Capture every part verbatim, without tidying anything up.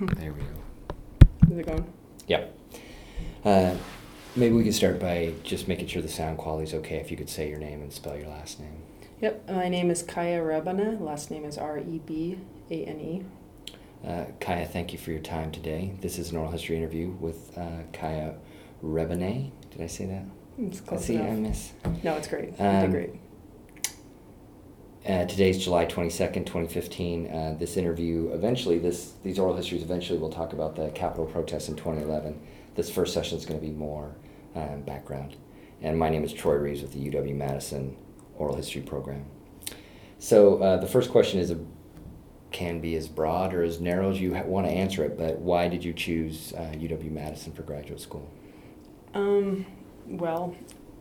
There we go. Is it going? Yep. Uh, maybe we could start by just making sure the sound quality is okay. If you could say your name and spell your last name. Yep. My name is Kaya Rebane. Last name is R E B A N E. Uh, Kaya, thank you for your time today. This is an oral history interview with uh, Kaya Rebane. Did I say that? It's close See, enough. I miss. No, it's great. Um, you did great. Uh, today's July twenty-second, twenty fifteen. Uh, this interview, eventually, this these oral histories, eventually we'll talk about the Capitol protests in twenty eleven. This first session is going to be more um, background. And my name is Troy Reeves with the U W-Madison Oral History Program. So uh, the first question is, a, can be as broad or as narrow as you ha- want to answer it, but why did you choose uh, U W-Madison for graduate school? Um, well,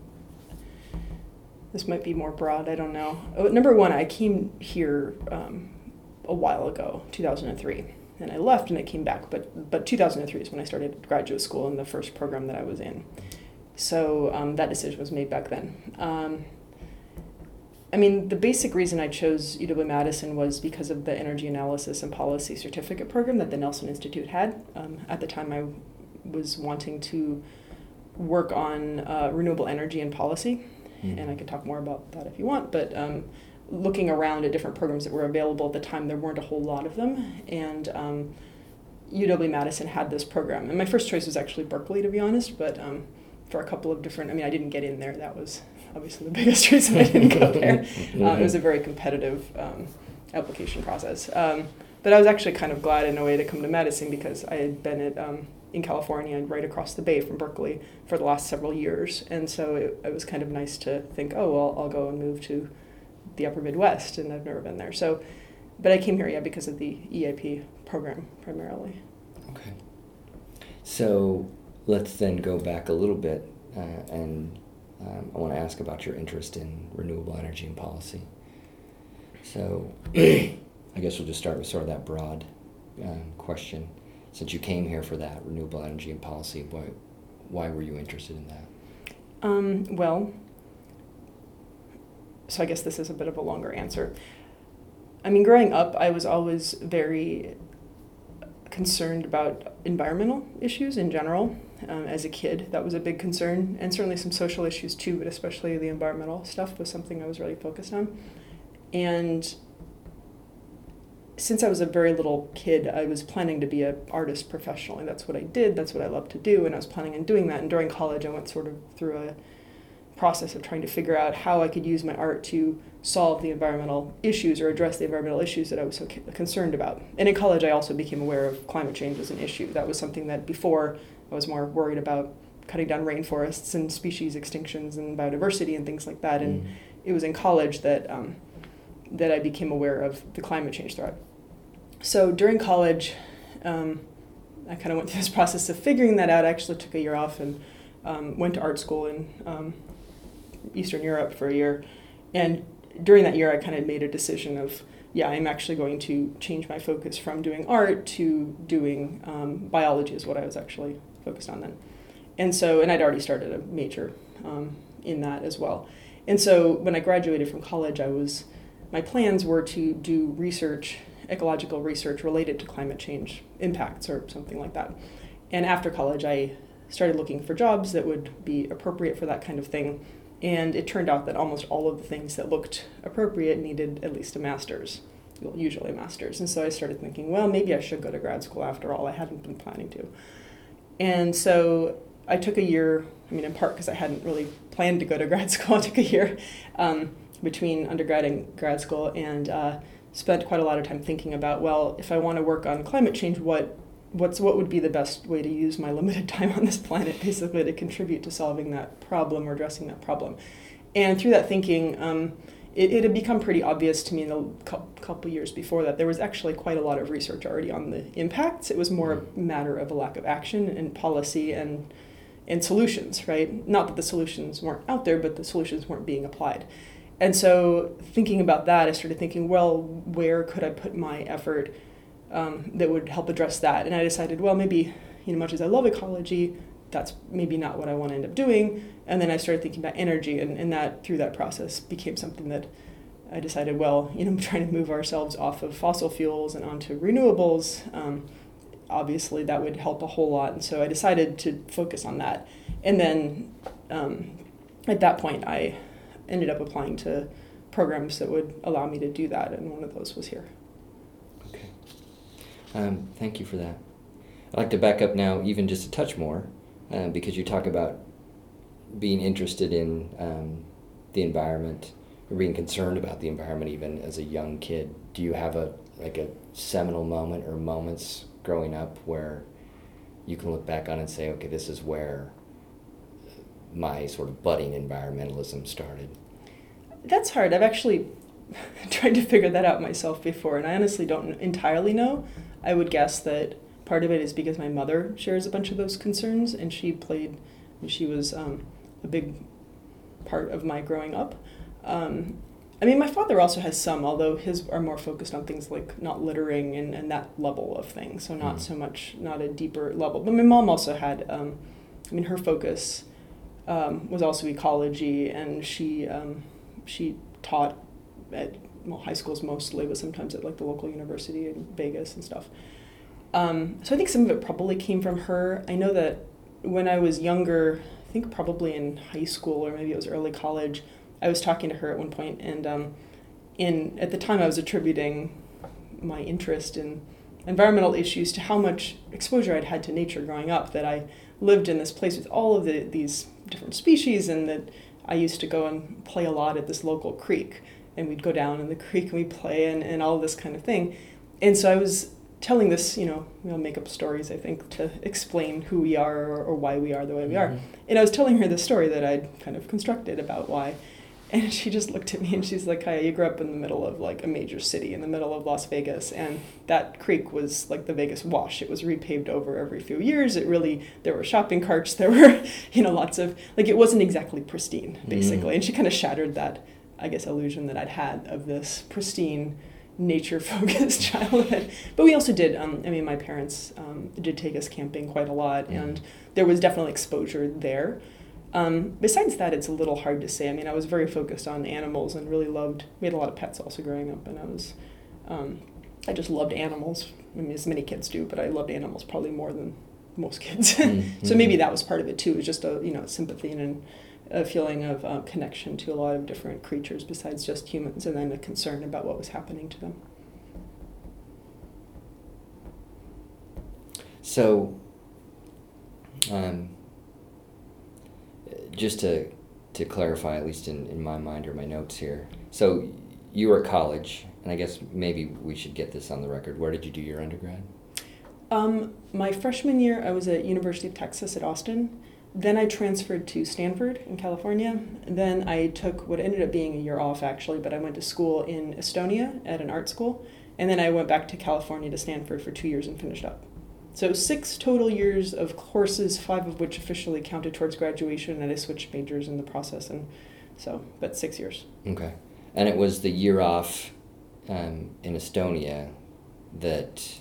this might be more broad, I don't know. Oh, number one, I came here um, a while ago, two thousand three, and I left and I came back, but but two thousand three is when I started graduate school in the first program that I was in. So um, that decision was made back then. Um, I mean, the basic reason I chose U W-Madison was because of the Energy Analysis and Policy Certificate program that the Nelson Institute had. Um, at the time, I was wanting to work on uh, renewable energy and policy. And I can talk more about that if you want, but um, looking around at different programs that were available at the time, there weren't a whole lot of them, and um, U W-Madison had this program. And my first choice was actually Berkeley, to be honest, but um, for a couple of different, I mean, I didn't get in there. That was obviously the biggest reason I didn't go there. Uh, it was a very competitive um, application process. Um, but I was actually kind of glad in a way to come to Madison because I had been at um, in California and right across the bay from Berkeley for the last several years. And so it, it was kind of nice to think, oh, well, I'll go and move to the upper Midwest, and I've never been there. So, but I came here, yeah, because of the E A P program primarily. Okay. So let's then go back a little bit, uh, and um, I want to ask about your interest in renewable energy and policy. So I guess we'll just start with sort of that broad um, question. Since you came here for that, renewable energy and policy, why, why were you interested in that? Um, well, so I guess this is a bit of a longer answer. I mean, growing up, I was always very concerned about environmental issues in general. Um, as a kid, that was a big concern, and certainly some social issues too, but especially the environmental stuff was something I was really focused on. And since I was a very little kid, I was planning to be an artist professionally. That's what I did. That's what I loved to do, and I was planning on doing that. And during college, I went sort of through a process of trying to figure out how I could use my art to solve the environmental issues or address the environmental issues that I was so concerned about. And in college, I also became aware of climate change as an issue. That was something that before I was more worried about cutting down rainforests and species extinctions and biodiversity and things like that. And mm. it was in college that um, that I became aware of the climate change threat. So during college, um, I kind of went through this process of figuring that out. I actually took a year off and um, went to art school in um, Eastern Europe for a year. And during that year, I kind of made a decision of, yeah, I'm actually going to change my focus from doing art to doing um, biology is what I was actually focused on then. And so, and I'd already started a major um, in that as well. And so when I graduated from college, I was, my plans were to do research, ecological research related to climate change impacts or something like that. And after college, I started looking for jobs that would be appropriate for that kind of thing. And it turned out that almost all of the things that looked appropriate needed at least a master's, well, usually a master's. And so I started thinking, well, maybe I should go to grad school after all. I hadn't been planning to. And so I took a year, I mean, in part because I hadn't really planned to go to grad school, I took a year um, between undergrad and grad school and uh, spent quite a lot of time thinking about, well, if I want to work on climate change, what what's what would be the best way to use my limited time on this planet, basically, to contribute to solving that problem or addressing that problem. And through that thinking, um, it, it had become pretty obvious to me in the couple years before that there was actually quite a lot of research already on the impacts. It was more a matter of a lack of action and policy and and solutions, right? Not that the solutions weren't out there, but the solutions weren't being applied. And so thinking about that, I started thinking, well, where could I put my effort um, that would help address that? And I decided, well, maybe, you know, much as I love ecology, that's maybe not what I want to end up doing. And then I started thinking about energy, and, and that, through that process, became something that I decided, well, you know, trying to move ourselves off of fossil fuels and onto renewables. Um, obviously that would help a whole lot. And so I decided to focus on that. And then um, at that point, I ended up applying to programs that would allow me to do that, and one of those was here. Okay. Um, thank you for that. I'd like to back up now even just a touch more, um, because you talk about being interested in um, the environment, or being concerned about the environment even as a young kid. Do you have a like a seminal moment or moments growing up where you can look back on and say, okay, this is where my sort of budding environmentalism started? That's hard. I've actually tried to figure that out myself before, and I honestly don't entirely know. I would guess that part of it is because my mother shares a bunch of those concerns, and she played, she was um, a big part of my growing up. Um, I mean, my father also has some, although his are more focused on things like not littering and, and that level of things, so not mm. so much, not a deeper level. But my mom also had, um, I mean, her focus um, was also ecology, and she um, she taught at well, high schools mostly, but sometimes at like the local university in Vegas and stuff. Um, so I think some of it probably came from her. I know that when I was younger, I think probably in high school or maybe it was early college, I was talking to her at one point, and um, in at the time I was attributing my interest in environmental issues to how much exposure I'd had to nature growing up, that I lived in this place with all of the, these different species, and that I used to go and play a lot at this local creek, and we'd go down in the creek and we'd play and, and all this kind of thing. And so I was telling this, you know, we'll make up stories, I think, to explain who we are or, or why we are the way we mm-hmm. are. And I was telling her this story that I'd kind of constructed about why. And she just looked at me and she's like, Kaya, you grew up in the middle of like a major city, in the middle of Las Vegas, and that creek was like the Vegas Wash. It was repaved over every few years. It really, there were shopping carts, there were, you know, lots of, like it wasn't exactly pristine, basically. Mm. And she kind of shattered that, I guess, illusion that I'd had of this pristine, nature-focused childhood. But we also did, um, I mean, my parents um, did take us camping quite a lot, mm. and there was definitely exposure there. Um, besides that, it's a little hard to say. I mean, I was very focused on animals and really loved, we had a lot of pets also growing up, and I was, um, I just loved animals. I mean, as many kids do, but I loved animals probably more than most kids. Mm-hmm. So maybe that was part of it too, it was just a, you know, sympathy and a feeling of uh, connection to a lot of different creatures besides just humans, and then a concern about what was happening to them. So, um, just to to clarify, at least in, in my mind or my notes here, so you were at college, and I guess maybe we should get this on the record. Where did you do your undergrad? Um, my freshman year, I was at University of Texas at Austin. Then I transferred to Stanford in California. And then I took what ended up being a year off, actually, but I went to school in Estonia at an art school. And then I went back to California to Stanford for two years and finished up. So six total years of courses, five of which officially counted towards graduation, and I switched majors in the process, and so, but six years. Okay. And it was the year off um, in Estonia that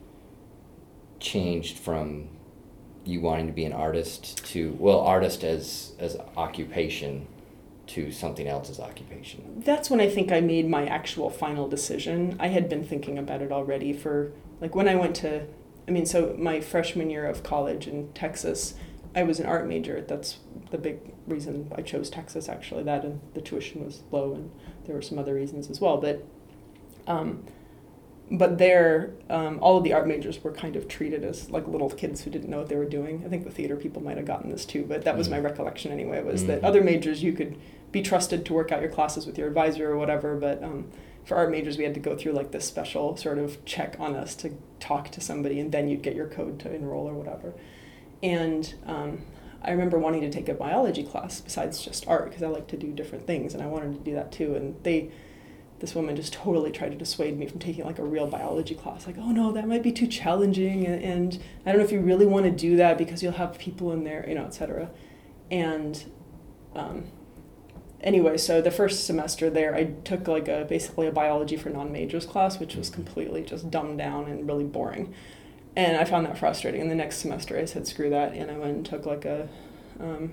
changed from you wanting to be an artist to, well, artist as as occupation to something else as occupation. That's when I think I made my actual final decision. I had been thinking about it already for, like when I went to, I mean, so my freshman year of college in Texas, I was an art major. That's the big reason I chose Texas, actually. That and the tuition was low, and there were some other reasons as well. But um, but there, um, all of the art majors were kind of treated as like little kids who didn't know what they were doing. I think the theater people might have gotten this too, but that was mm-hmm. my recollection anyway, was mm-hmm. that other majors you could be trusted to work out your classes with your advisor or whatever, but um, for art majors, we had to go through like this special sort of check on us to talk to somebody, and then you'd get your code to enroll or whatever. And um, I remember wanting to take a biology class besides just art, because I like to do different things, and I wanted to do that too. And they, this woman just totally tried to dissuade me from taking like a real biology class. Like, oh no, that might be too challenging, and, and I don't know if you really want to do that because you'll have people in there, you know, et cetera. And um, Anyway, so the first semester there, I took like a basically a biology for non-majors class, which was completely just dumbed down and really boring. And I found that frustrating. And the next semester I said, screw that, and I went and took like a, um,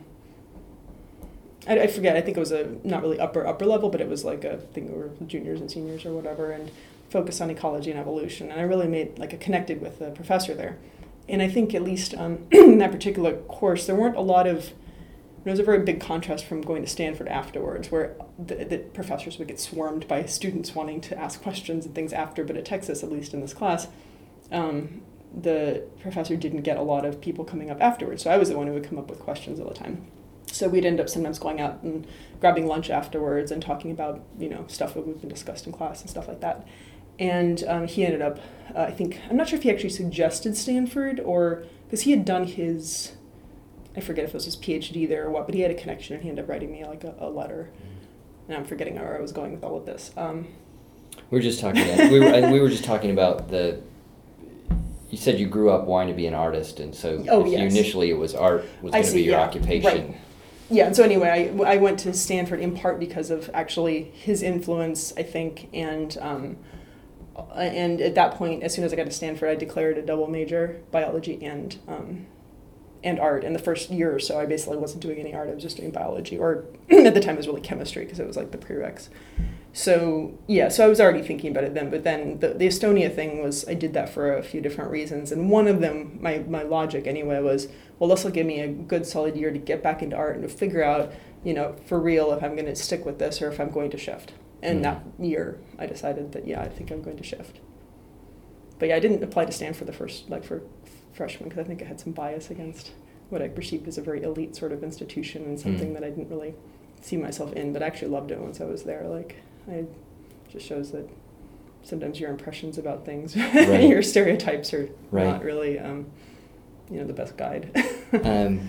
I, I forget, I think it was a, not really upper, upper level, but it was like a thing where juniors and seniors or whatever, and focused on ecology and evolution, and I really made like a connected with the professor there. And I think at least um, in that particular course, there weren't a lot of, it was a very big contrast from going to Stanford afterwards, where the, the professors would get swarmed by students wanting to ask questions and things after. But at Texas, at least in this class, um, the professor didn't get a lot of people coming up afterwards. So I was the one who would come up with questions all the time. So we'd end up sometimes going out and grabbing lunch afterwards and talking about, you know, stuff that we've been discussed in class and stuff like that. And um, he ended up, uh, I think, I'm not sure if he actually suggested Stanford or, because he had done his, I forget if it was his PhD there or what, but he had a connection and he ended up writing me like a, a letter. And I'm forgetting where I was going with all of this. Um, we were just talking, we were, we were just talking about the, you said you grew up wanting to be an artist, and so oh, if yes. you initially it was art was going to be your yeah, occupation. Right. Yeah, and so anyway, I, I went to Stanford in part because of actually his influence, I think, and um, and at that point, as soon as I got to Stanford, I declared a double major, biology and um, and art. In the first year or so, I basically wasn't doing any art, I was just doing biology, or at the time it was really chemistry because it was like the prereqs. So yeah, so I was already thinking about it then, but then the, the Estonia thing was, I did that for a few different reasons, and one of them, my, my logic anyway, was, well, this will give me a good solid year to get back into art and to figure out, you know, for real if I'm going to stick with this or if I'm going to shift. And mm. that year, I decided that, yeah, I think I'm going to shift. But yeah, I didn't apply to Stanford the first, like for freshman, because I think I had some bias against what I perceived as a very elite sort of institution and something mm. that I didn't really see myself in, but I actually loved it once I was there. Like, I just shows that sometimes your impressions about things, right. your stereotypes are right. not really, um, you know, the best guide. um,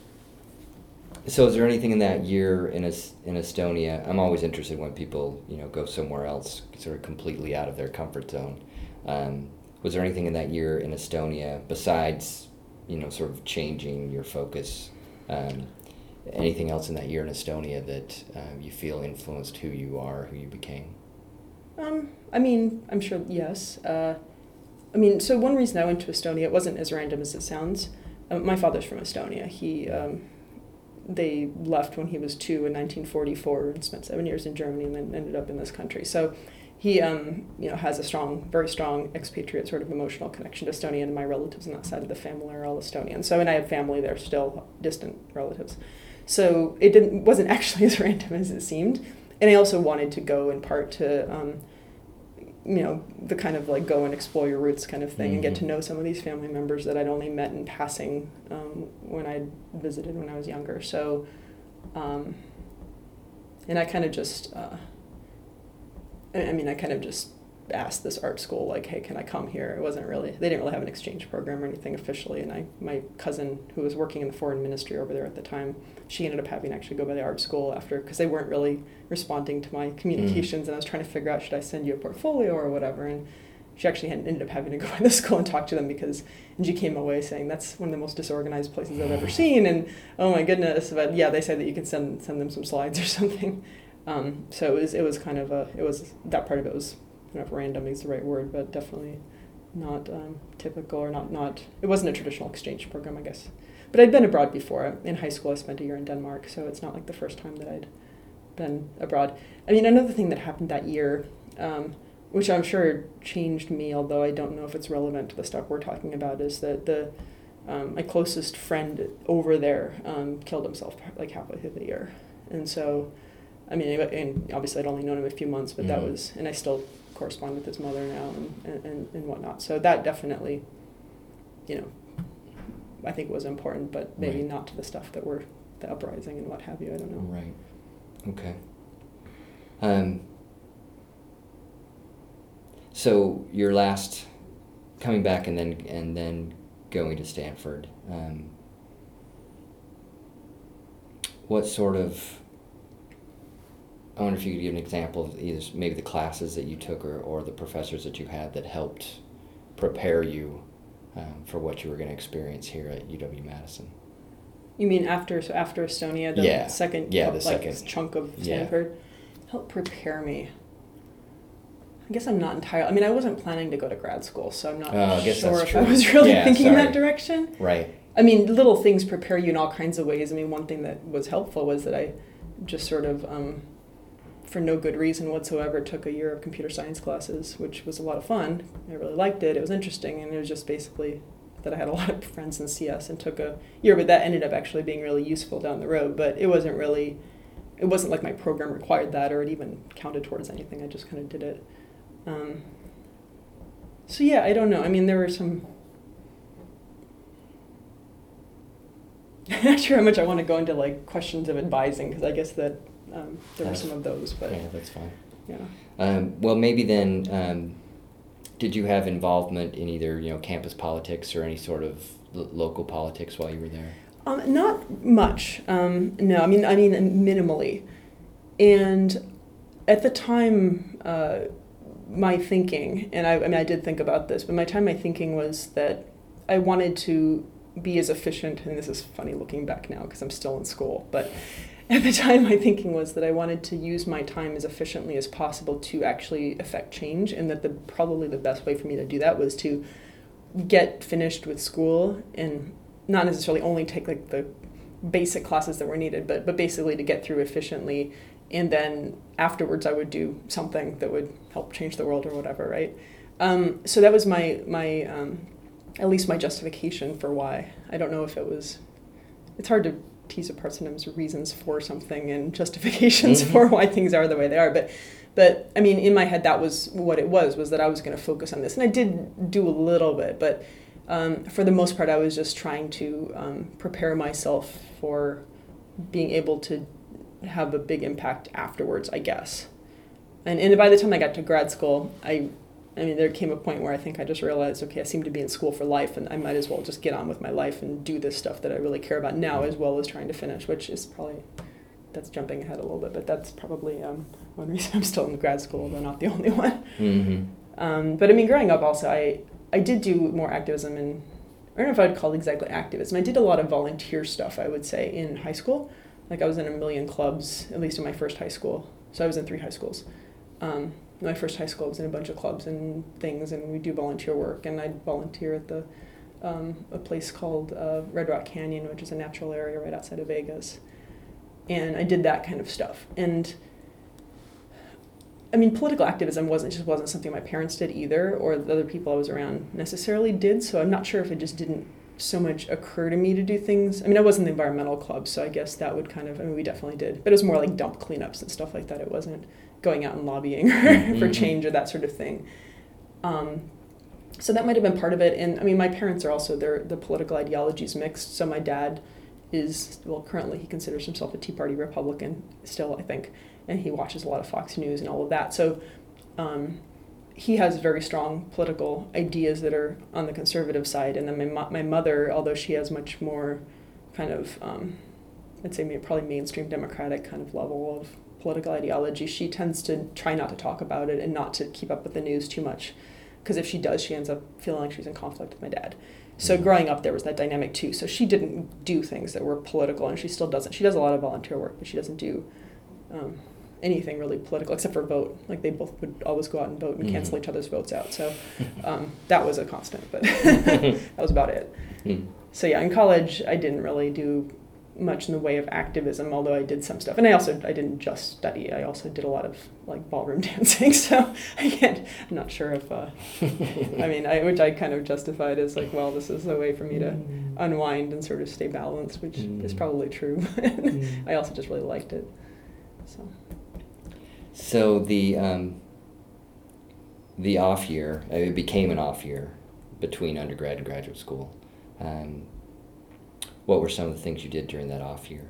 so is there anything in that year in in Estonia? I'm always interested when people, you know, go somewhere else, sort of completely out of their comfort zone. Um, was there anything in that year in Estonia besides, you know, sort of changing your focus? Um, anything else in that year in Estonia that um, you feel influenced who you are, who you became? Um, I mean, I'm sure, yes. Uh, I mean, so one reason I went to Estonia, it wasn't as random as it sounds. Uh, my father's from Estonia. He, um, they left when he was two in nineteen forty-four and spent seven years in Germany and then ended up in this country. So he, um, you know, has a strong, very strong expatriate sort of emotional connection to Estonia, and my relatives on that side of the family are all Estonian. So, and I have family there still, distant relatives. So it didn't wasn't actually as random as it seemed. And I also wanted to go in part to, um, you know, the kind of like go and explore your roots kind of thing mm-hmm. and get to know some of these family members that I'd only met in passing um, when I'd visited when I was younger. So, um, and I kind of just, uh, I mean, I kind of just asked this art school, like, hey, can I come here? It wasn't really, they didn't really have an exchange program or anything officially. And I, my cousin, who was working in the foreign ministry over there at the time, she ended up having to actually go by the art school after, because they weren't really responding to my communications. Mm. And I was trying to figure out, should I send you a portfolio or whatever? And she actually had, ended up having to go by the school and talk to them because, and she came away saying, that's one of the most disorganized places I've ever seen. And oh my goodness, but yeah, they said that you can send send them some slides or something. Um, so it was, it was kind of a, it was, that part of it was, I don't know if random is the right word, but definitely not um, typical or not, not, it wasn't a traditional exchange program, I guess. But I'd been abroad before. In high school, I spent a year in Denmark, so it's not like the first time that I'd been abroad. I mean, another thing that happened that year, um, which I'm sure changed me, although I don't know if it's relevant to the stuff we're talking about, is that the um, my closest friend over there um, killed himself like halfway through the year. And so, I mean, and obviously I'd only known him a few months, but mm-hmm. that was, and I still correspond with his mother now and, and, and whatnot. So that definitely, you know, I think it was important, but maybe right. not to the stuff that were the uprising and what have you. I don't know. Right. Okay. Um. So your last coming back and then and then going to Stanford. Um, what sort of? I wonder if you could give an example of either maybe the classes that you took or, or the professors that you had that helped prepare you um, for what you were going to experience here at U W-Madison. You mean after so after Estonia, the yeah. second yeah, the like second. chunk of Stanford? Yeah. Help prepare me. I guess I'm not entirely, I mean, I wasn't planning to go to grad school, so I'm not oh, I guess sure that's if true. I was really yeah, thinking sorry. in that direction. Right. I mean, little things prepare you in all kinds of ways. I mean, one thing that was helpful was that I just sort of, um, for no good reason whatsoever, took a year of computer science classes, which was a lot of fun. I really liked it. It was interesting, and it was just basically that I had a lot of friends in C S and took a year, but that ended up actually being really useful down the road. But it wasn't really, it wasn't like my program required that or it even counted towards anything. I just kind of did it. Um, so yeah, I don't know. I mean, there were some, I'm not sure how much I want to go into like questions of advising, because I guess that um, there That's, were some of those, but yeah, that's fine. Yeah. Um, well, maybe then, um, did you have involvement in either, you know, campus politics or any sort of lo- local politics while you were there? Um, not much. Um, no, I mean, I mean minimally. And at the time, uh, my thinking, and I, I mean, I did think about this, but my time, my thinking was that I wanted to be as efficient, and this is funny looking back now because I'm still in school, but at the time my thinking was that I wanted to use my time as efficiently as possible to actually affect change, and that the probably the best way for me to do that was to get finished with school and not necessarily only take like the basic classes that were needed, but but basically to get through efficiently, and then afterwards I would do something that would help change the world or whatever, right? Um, so that was my my um, at least my justification for why. I don't know if it was, it's hard to tease apart sometimes reasons for something and justifications mm-hmm. for why things are the way they are, but but I mean, in my head that was what it was, was that I was going to focus on this, and I did do a little bit, but um, for the most part I was just trying to um, prepare myself for being able to have a big impact afterwards, I guess. And and by the time I got to grad school, I I mean, there came a point where I think I just realized, okay, I seem to be in school for life, and I might as well just get on with my life and do this stuff that I really care about now, as well as trying to finish, which is probably, that's jumping ahead a little bit, but that's probably um, one reason I'm still in grad school, though not the only one. Mm-hmm. Um, but I mean, growing up also, I, I did do more activism, and I don't know if I would call it exactly activism. I did a lot of volunteer stuff, I would say, in high school. Like I was in a million clubs, at least in my first high school. So I was in three high schools. Um, my first high school, I was in a bunch of clubs and things, and we do volunteer work, and I'd volunteer at the um, a place called uh, Red Rock Canyon, which is a natural area right outside of Vegas. And I did that kind of stuff. And I mean, political activism wasn't just wasn't something my parents did either, or the other people I was around necessarily did, so I'm not sure if it just didn't so much occur to me to do things. I mean, I was in the environmental club, so I guess that would kind of, I mean, we definitely did, but it was more like dump cleanups and stuff like that. It wasn't going out and lobbying mm-hmm. for change or that sort of thing. Um, so that might have been part of it. And I mean, my parents are also, their the political ideologies mixed. So my dad is, well, currently he considers himself a Tea Party Republican still, I think, and he watches a lot of Fox News and all of that. So um, he has very strong political ideas that are on the conservative side. And then my mo- my mother, although she has much more kind of, um, I'd say maybe probably mainstream Democratic kind of level of political ideology, she tends to try not to talk about it and not to keep up with the news too much. Because if she does, she ends up feeling like she's in conflict with my dad. So mm-hmm. growing up, there was that dynamic too. So she didn't do things that were political, and she still doesn't. She does a lot of volunteer work, but she doesn't do um, anything really political except for vote. Like they both would always go out and vote and mm-hmm. cancel each other's votes out. So um, that was a constant, but that was about it. Mm. So yeah, in college, I didn't really do much in the way of activism, although I did some stuff. And I also, I didn't just study, I also did a lot of like ballroom dancing, so I can't, I'm not sure if, uh, I mean, I, which I kind of justified as like, well, this is a way for me to unwind and sort of stay balanced, which mm. is probably true. mm. I also just really liked it, so. So the, um, the off year, it became an off year between undergrad and graduate school. Um, What were some of the things you did during that off year?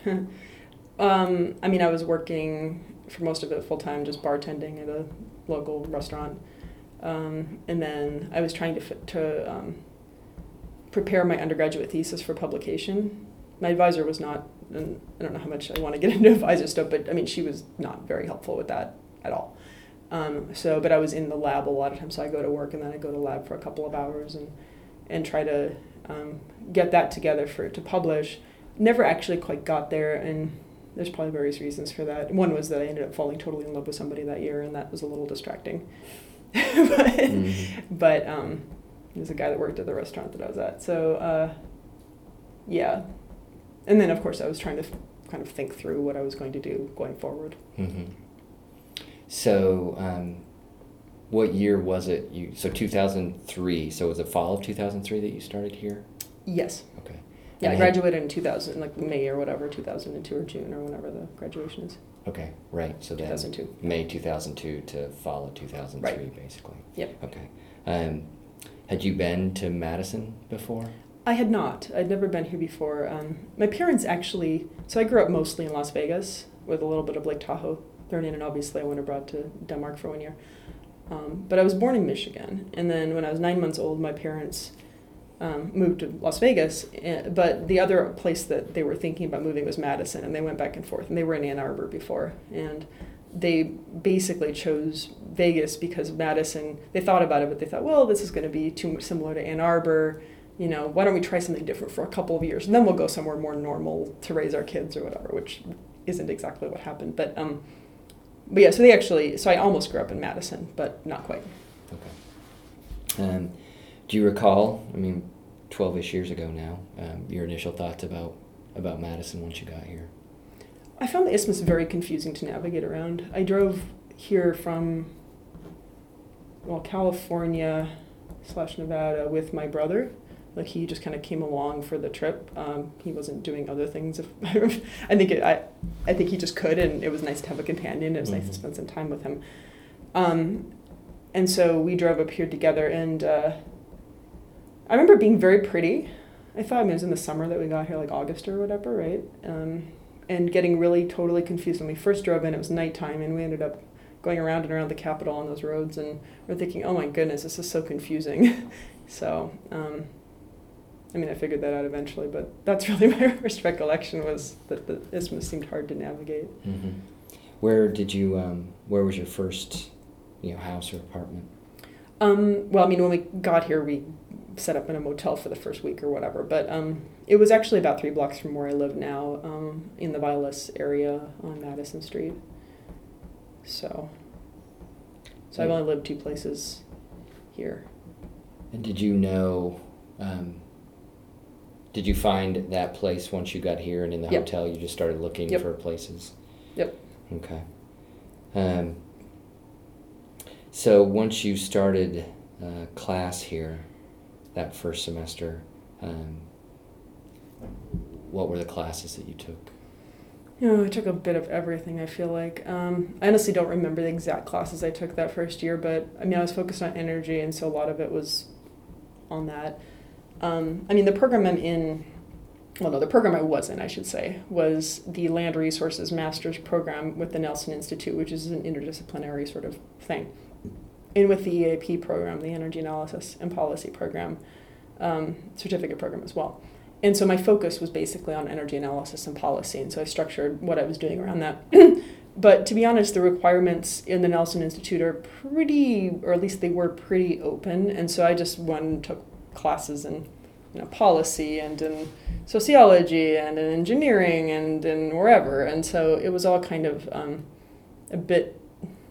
um, I mean, I was working for most of it full time, just bartending at a local restaurant, um, and then I was trying to to um, prepare my undergraduate thesis for publication. My advisor was not, and I don't know how much I want to get into advisor stuff, but I mean, she was not very helpful with that at all. Um, so, but I was in the lab a lot of times, so I go to work and then I go to lab for a couple of hours and and try to um, get that together for it to publish. Never actually quite got there, and there's probably various reasons for that. One was that I ended up falling totally in love with somebody that year, and that was a little distracting. but mm-hmm. but um, there's a guy that worked at the restaurant that I was at. So uh, yeah, and then of course I was trying to f- kind of think through what I was going to do going forward. Mm-hmm. So, um, what year was it? You so two thousand three. So was it fall of two thousand three that you started here? Yes. Okay. Yeah, And I had- graduated in two thousand, like May or whatever, two thousand two or June or whenever the graduation is. Okay, right. So then two thousand two. May two thousand two to fall of two thousand three, Right. basically. Yep. Okay. Um, had you been to Madison before? I had not. I'd never been here before. Um, my parents actually, so I grew up mostly in Las Vegas with a little bit of Lake Tahoe thrown in, and obviously I went abroad to Denmark for one year. Um, but I was born in Michigan, and then when I was nine months old, my parents um, moved to Las Vegas, eh, but the other place that they were thinking about moving was Madison, and they went back and forth, and they were in Ann Arbor before, and they basically chose Vegas because Madison, they thought about it, but they thought, well, this is going to be too much similar to Ann Arbor. You know, why don't we try something different for a couple of years, and then we'll go somewhere more normal to raise our kids or whatever, which isn't exactly what happened. But um, but yeah, so they actually, so I almost grew up in Madison, but not quite. Okay. Um, do you recall, I mean, twelve-ish years ago now, um, your initial thoughts about, about Madison once you got here? I found the Isthmus very confusing to navigate around. I drove here from, well, California slash Nevada with my brother. Like, he just kind of came along for the trip. Um, he wasn't doing other things. If I think it, I, I think he just could, and it was nice to have a companion. It was Mm-hmm. nice to spend some time with him. Um, and so we drove up here together, and uh, I remember it being very pretty. I thought I mean, it was in the summer that we got here, like August or whatever, right? Um, and getting really totally confused. When we first drove in, it was nighttime, and we ended up going around and around the Capitol on those roads, and we're thinking, oh my goodness, this is so confusing. so, um, I mean, I figured that out eventually, but that's really my first recollection, was that the Isthmus seemed hard to navigate. Mm-hmm. Where did you, um, where was your first, you know, house or apartment? Um, well, I mean, when we got here, we set up in a motel for the first week or whatever, but um, it was actually about three blocks from where I live now, um, in the Vilas area on Madison Street. So, so I've Yeah. only lived two places here. And did you know, um, did you find that place once you got here, and in the Yep. hotel you just started looking Yep. for places? Yep. Okay. Um, so once you started uh, class here, that first semester, um, what were the classes that you took? You know, I took a bit of everything, I feel like. Um, I honestly don't remember the exact classes I took that first year, but I mean, I was focused on energy, and so a lot of it was on that. Um, I mean, the program I'm in, well, no, the program I was in, I should say, was the Land Resources Master's Program with the Nelson Institute, which is an interdisciplinary sort of thing. And with the E A P program, the Energy Analysis and Policy Program, um, certificate program as well. And so my focus was basically on energy analysis and policy, and so I structured what I was doing around that. But to be honest, the requirements in the Nelson Institute are pretty, or at least they were pretty open, and so I just went and took classes in, you know, policy and in sociology and in engineering and in wherever, and so it was all kind of um, a bit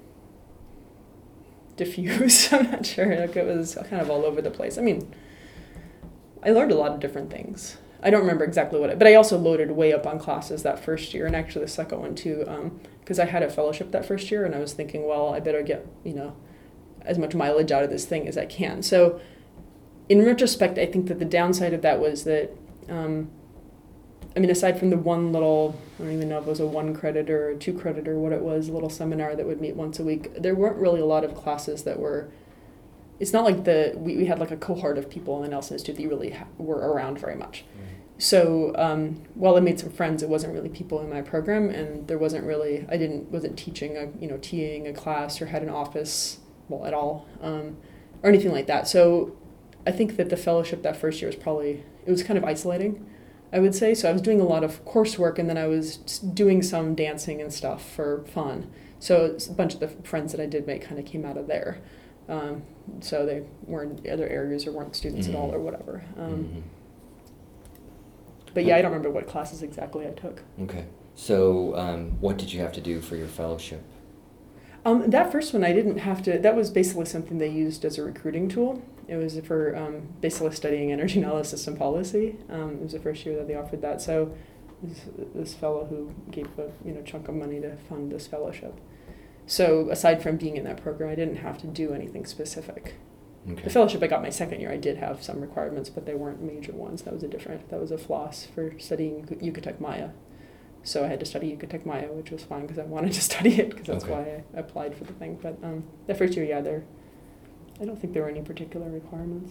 diffuse. I'm not sure, like it was kind of all over the place. I mean, I learned a lot of different things. I don't remember exactly what, I, but I also loaded way up on classes that first year, and actually the second one too, because um, I had a fellowship that first year, and I was thinking, well, I better get, you know, as much mileage out of this thing as I can. So in retrospect, I think that the downside of that was that, um, I mean, aside from the one little, I don't even know if it was a one credit or a two credit or what it was, little seminar that would meet once a week, there weren't really a lot of classes that were, it's not like the, we, we had like a cohort of people in the Nelson Institute that you really ha- were around very much. Mm. So um, while I made some friends, it wasn't really people in my program, and there wasn't really, I didn't, wasn't teaching a, you know, TAing a class or had an office, well, at all, um, or anything like that. So I think that the fellowship that first year was probably, it was kind of isolating, I would say. So I was doing a lot of coursework, and then I was doing some dancing and stuff for fun. So a bunch of the friends that I did make kind of came out of there. Um, so they weren't in other areas or weren't students mm-hmm. at all or whatever. Um, mm-hmm. But yeah, I don't remember what classes exactly I took. Okay. So um, what did you have to do for your fellowship? Um, that first one I didn't have to, that was basically something they used as a recruiting tool. It was for um, basically studying energy analysis and policy. Um, it was the first year that they offered that. So this, this fellow who gave a you know chunk of money to fund this fellowship. So aside from being in that program, I didn't have to do anything specific. Okay. The fellowship I got my second year, I did have some requirements, but they weren't major ones. That was a different, that was a floss for studying Yucatec Maya. So I had to study Yucatec Maya, which was fine because I wanted to study it, because that's Okay. why I applied for the thing. But um, the first year, yeah, there, I don't think there were any particular requirements.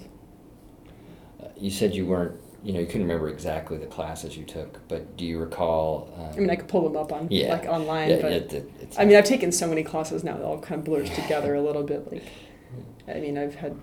Uh, you said you weren't, you know, you couldn't remember exactly the classes you took, but do you recall? Um, I mean, I could pull them up on yeah. like online, yeah, but it, it, it's I mean, I've taken so many classes now that all kind of blurs together a little bit. Like, I mean, I've had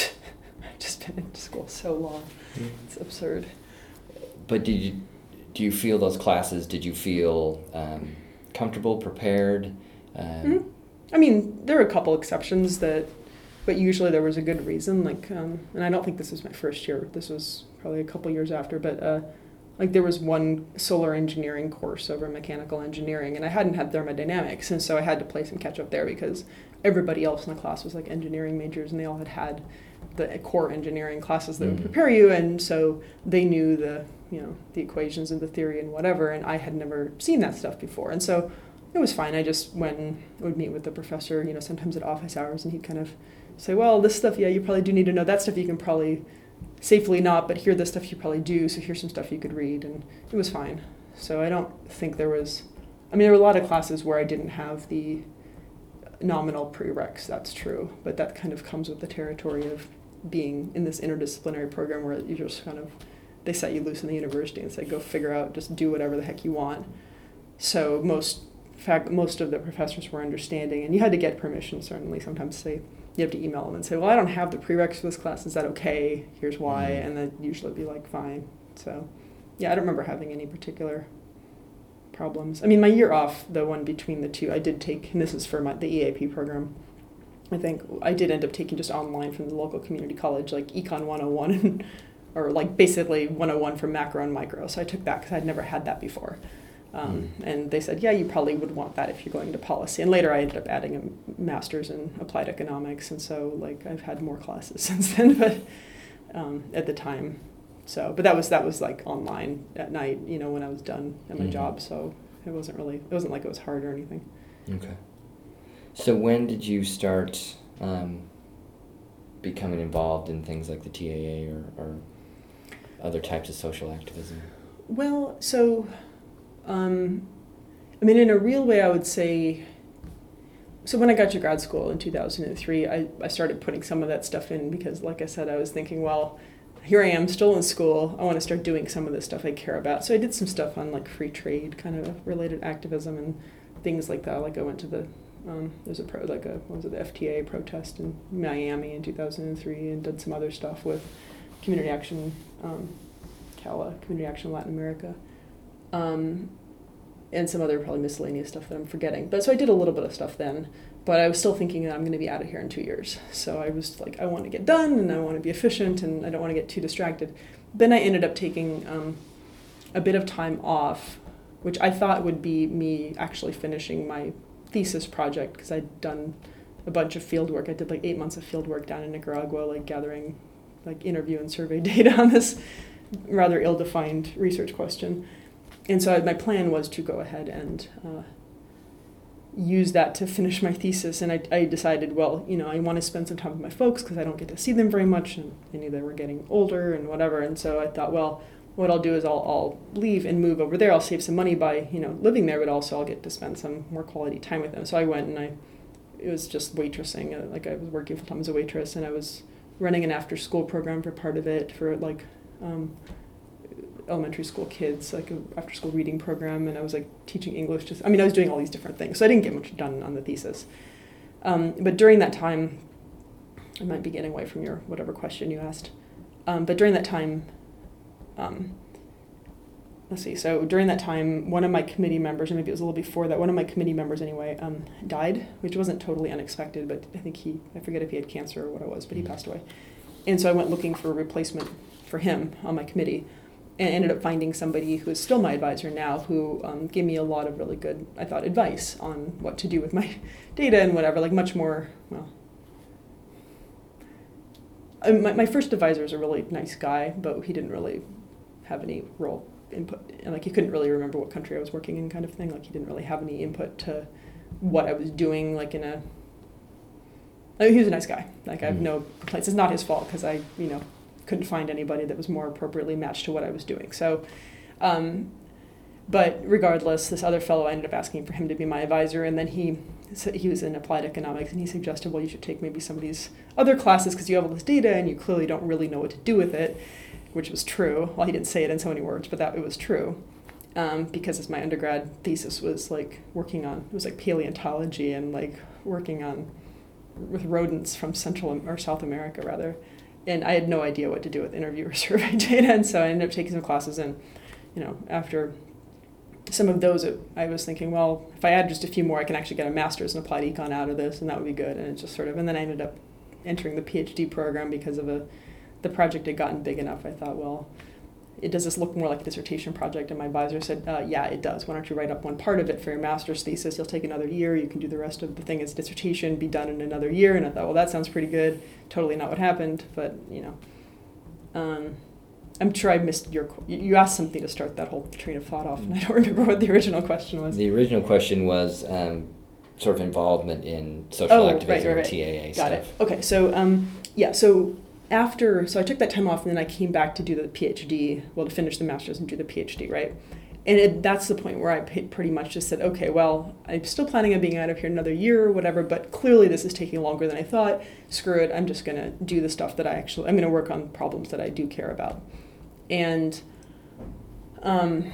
I've just been in school so long, it's absurd. But did you do you feel those classes? Did you feel um, comfortable, prepared? Um, Mm-hmm. I mean, there were a couple exceptions that, but usually there was a good reason. Like, um, and I don't think this was my first year. This was probably a couple years after. But uh, like, there was one solar engineering course over mechanical engineering, and I hadn't had thermodynamics, and so I had to play some catch up there because everybody else in the class was like engineering majors, and they all had had the core engineering classes that would Mhm. prepare you, and so they knew the you know the equations and the theory and whatever, and I had never seen that stuff before, and so it was fine. I just went and would meet with the professor, you know, sometimes at office hours, and he'd kind of say, well, this stuff, yeah, you probably do need to know. That stuff you can probably safely not, but here, this stuff you probably do, so here's some stuff you could read, and it was fine. So I don't think there was, I mean, there were a lot of classes where I didn't have the nominal prereqs, that's true, but that kind of comes with the territory of being in this interdisciplinary program where you just kind of, they set you loose in the university and say, go figure out, just do whatever the heck you want. So most, in fact, most of the professors were understanding, and you had to get permission, certainly, sometimes say, you have to email them and say, well, I don't have the prereqs for this class, is that okay? Here's why, Mhm. and then usually be like, fine. So, yeah, I don't remember having any particular problems. I mean, my year off, the one between the two, I did take, and this is for my, the E A P program, I think I did end up taking just online from the local community college, like Econ one oh one, or like basically one oh one for macro and micro. So I took that because I'd never had that before. Um, Mm. And they said, yeah, you probably would want that if you're going to policy. And later I ended up adding a master's in applied economics. And so like I've had more classes since then, but um, at the time. So, but that was, that was like online at night, you know, when I was done at my Mhm. job. So it wasn't really, it wasn't like it was hard or anything. Okay. So when did you start um, becoming involved in things like the T A A or, or other types of social activism? Well, so, um, I mean, in a real way, I would say, so when I got to grad school in two thousand three, I, I started putting some of that stuff in because, like I said, I was thinking, well, here I am still in school. I want to start doing some of the stuff I care about. So I did some stuff on like free trade kind of related activism and things like that. Like I went to the, um, there's a pro, like a, what was it, the F T A protest in Miami in two thousand three, and did some other stuff with Community Action, um, CALA, Community Action Latin America. Um, and some other probably miscellaneous stuff that I'm forgetting. But so I did a little bit of stuff then, but I was still thinking that I'm going to be out of here in two years. So I was like, I want to get done and I want to be efficient and I don't want to get too distracted. Then I ended up taking um, a bit of time off, which I thought would be me actually finishing my thesis project because I'd done a bunch of field work. I did like eight months of field work down in Nicaragua, like gathering like interview and survey data on this rather ill-defined research question. And so my plan was to go ahead and uh, use that to finish my thesis. And I, I decided, well, you know, I want to spend some time with my folks because I don't get to see them very much. And I knew they were getting older and whatever. And so I thought, well, what I'll do is I'll, I'll leave and move over there. I'll save some money by, you know, living there, but also I'll get to spend some more quality time with them. So I went and I, it was just waitressing. Uh, like I was working full time as a waitress, and I was running an after school program for part of it for like, um, elementary school kids, like an after school reading program, and I was like teaching English. Just, I mean, I was doing all these different things, so I didn't get much done on the thesis. Um, but during that time, I might be getting away from your whatever question you asked. Um, but during that time, um, let's see. So during that time, one of my committee members, or maybe it was a little before that, one of my committee members anyway, um, died, which wasn't totally unexpected. But I think he, I forget if he had cancer or what it was, but he passed away. And so I went looking for a replacement for him on my committee. And ended up finding somebody who is still my advisor now, who um, gave me a lot of really good, I thought, advice on what to do with my data and whatever, like much more, well, I, my, my first advisor is a really nice guy, but he didn't really have any role input. And like he couldn't really remember what country I was working in kind of thing. Like he didn't really have any input to what I was doing, like in a. I mean, he was a nice guy. Like I have Mhm. no complaints. It's not his fault because I, you know, couldn't find anybody that was more appropriately matched to what I was doing. So, um, but regardless, this other fellow, I ended up asking for him to be my advisor, and then he so he was in applied economics, and he suggested, well, you should take maybe some of these other classes because you have all this data and you clearly don't really know what to do with it, which was true. Well, he didn't say it in so many words, but that it was true. Um, because as my undergrad thesis was like working on, it was like paleontology and like working on with rodents from Central or South America rather, and I had no idea what to do with interview or survey data, and so I ended up taking some classes, and you know after some of those, it, I was thinking, well, if I add just a few more, I can actually get a master's in applied econ out of this, and that would be good. And it just sort of, and then I ended up entering the PhD program because of a, the project had gotten big enough. I thought, well, it does this look more like a dissertation project? And my advisor said, uh, yeah, it does. Why don't you write up one part of it for your master's thesis? You'll take another year. You can do the rest of the thing as dissertation, be done in another year. And I thought, well, that sounds pretty good. Totally not what happened, but you know. Um, I'm sure I missed your. You asked something to start that whole train of thought off, and I don't remember what the original question was. The original question was um, sort of involvement in social oh, activism, right, right, right. T A A Got stuff. it. Okay, so um, yeah, so after, so I took that time off, and then I came back to do the PhD. Well, to finish the master's and do the PhD, right? And it, that's the point where I pretty much just said, okay, well, I'm still planning on being out of here another year or whatever, but clearly this is taking longer than I thought. Screw it. I'm just gonna do the stuff that I actually. I'm gonna work on problems that I do care about. And um,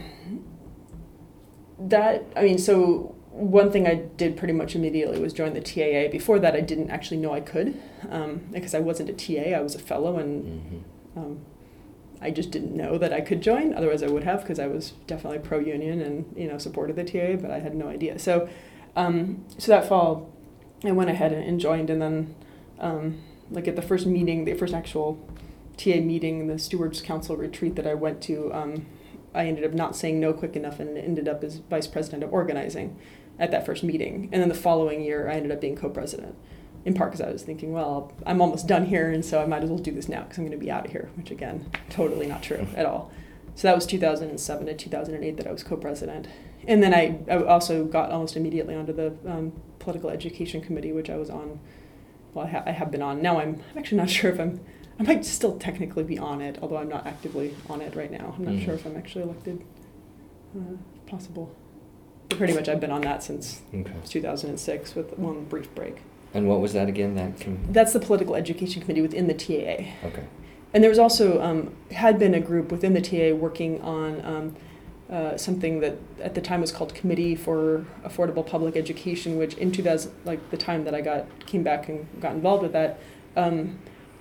that, I mean, so one thing I did pretty much immediately was join the T A A. Before that, I didn't actually know I could, um, because I wasn't a T A, I was a fellow, and Mm-hmm. um, I just didn't know that I could join. Otherwise, I would have, because I was definitely pro-union and, you know, supported the T A A, but I had no idea. So, um, so that fall, I went ahead and joined, and then, um, like at the first meeting, the first actual T A meeting, the Stewards Council retreat that I went to, um, I ended up not saying no quick enough and ended up as vice president of organizing at that first meeting. And then the following year, I ended up being co-president, in part because I was thinking, well, I'm almost done here, and so I might as well do this now because I'm going to be out of here, which again, totally not true at all. So that was two thousand seven to two thousand eight that I was co-president. And then I, I also got almost immediately onto the um, political education committee, which I was on, well, I, ha- I have been on. Now I'm, I'm actually not sure if I'm, I might still technically be on it, although I'm not actively on it right now. I'm not Mm. sure if I'm actually elected. Uh, possible. But pretty much I've been on that since Okay. two thousand six with one brief break. And what was that again? That com- That's the political education committee within the T A A. okay. And there was also, um, had been a group within the T A A working on um, uh, something that at the time was called Committee for Affordable Public Education, which in two thousand, like the time that I got came back and got involved with that, um,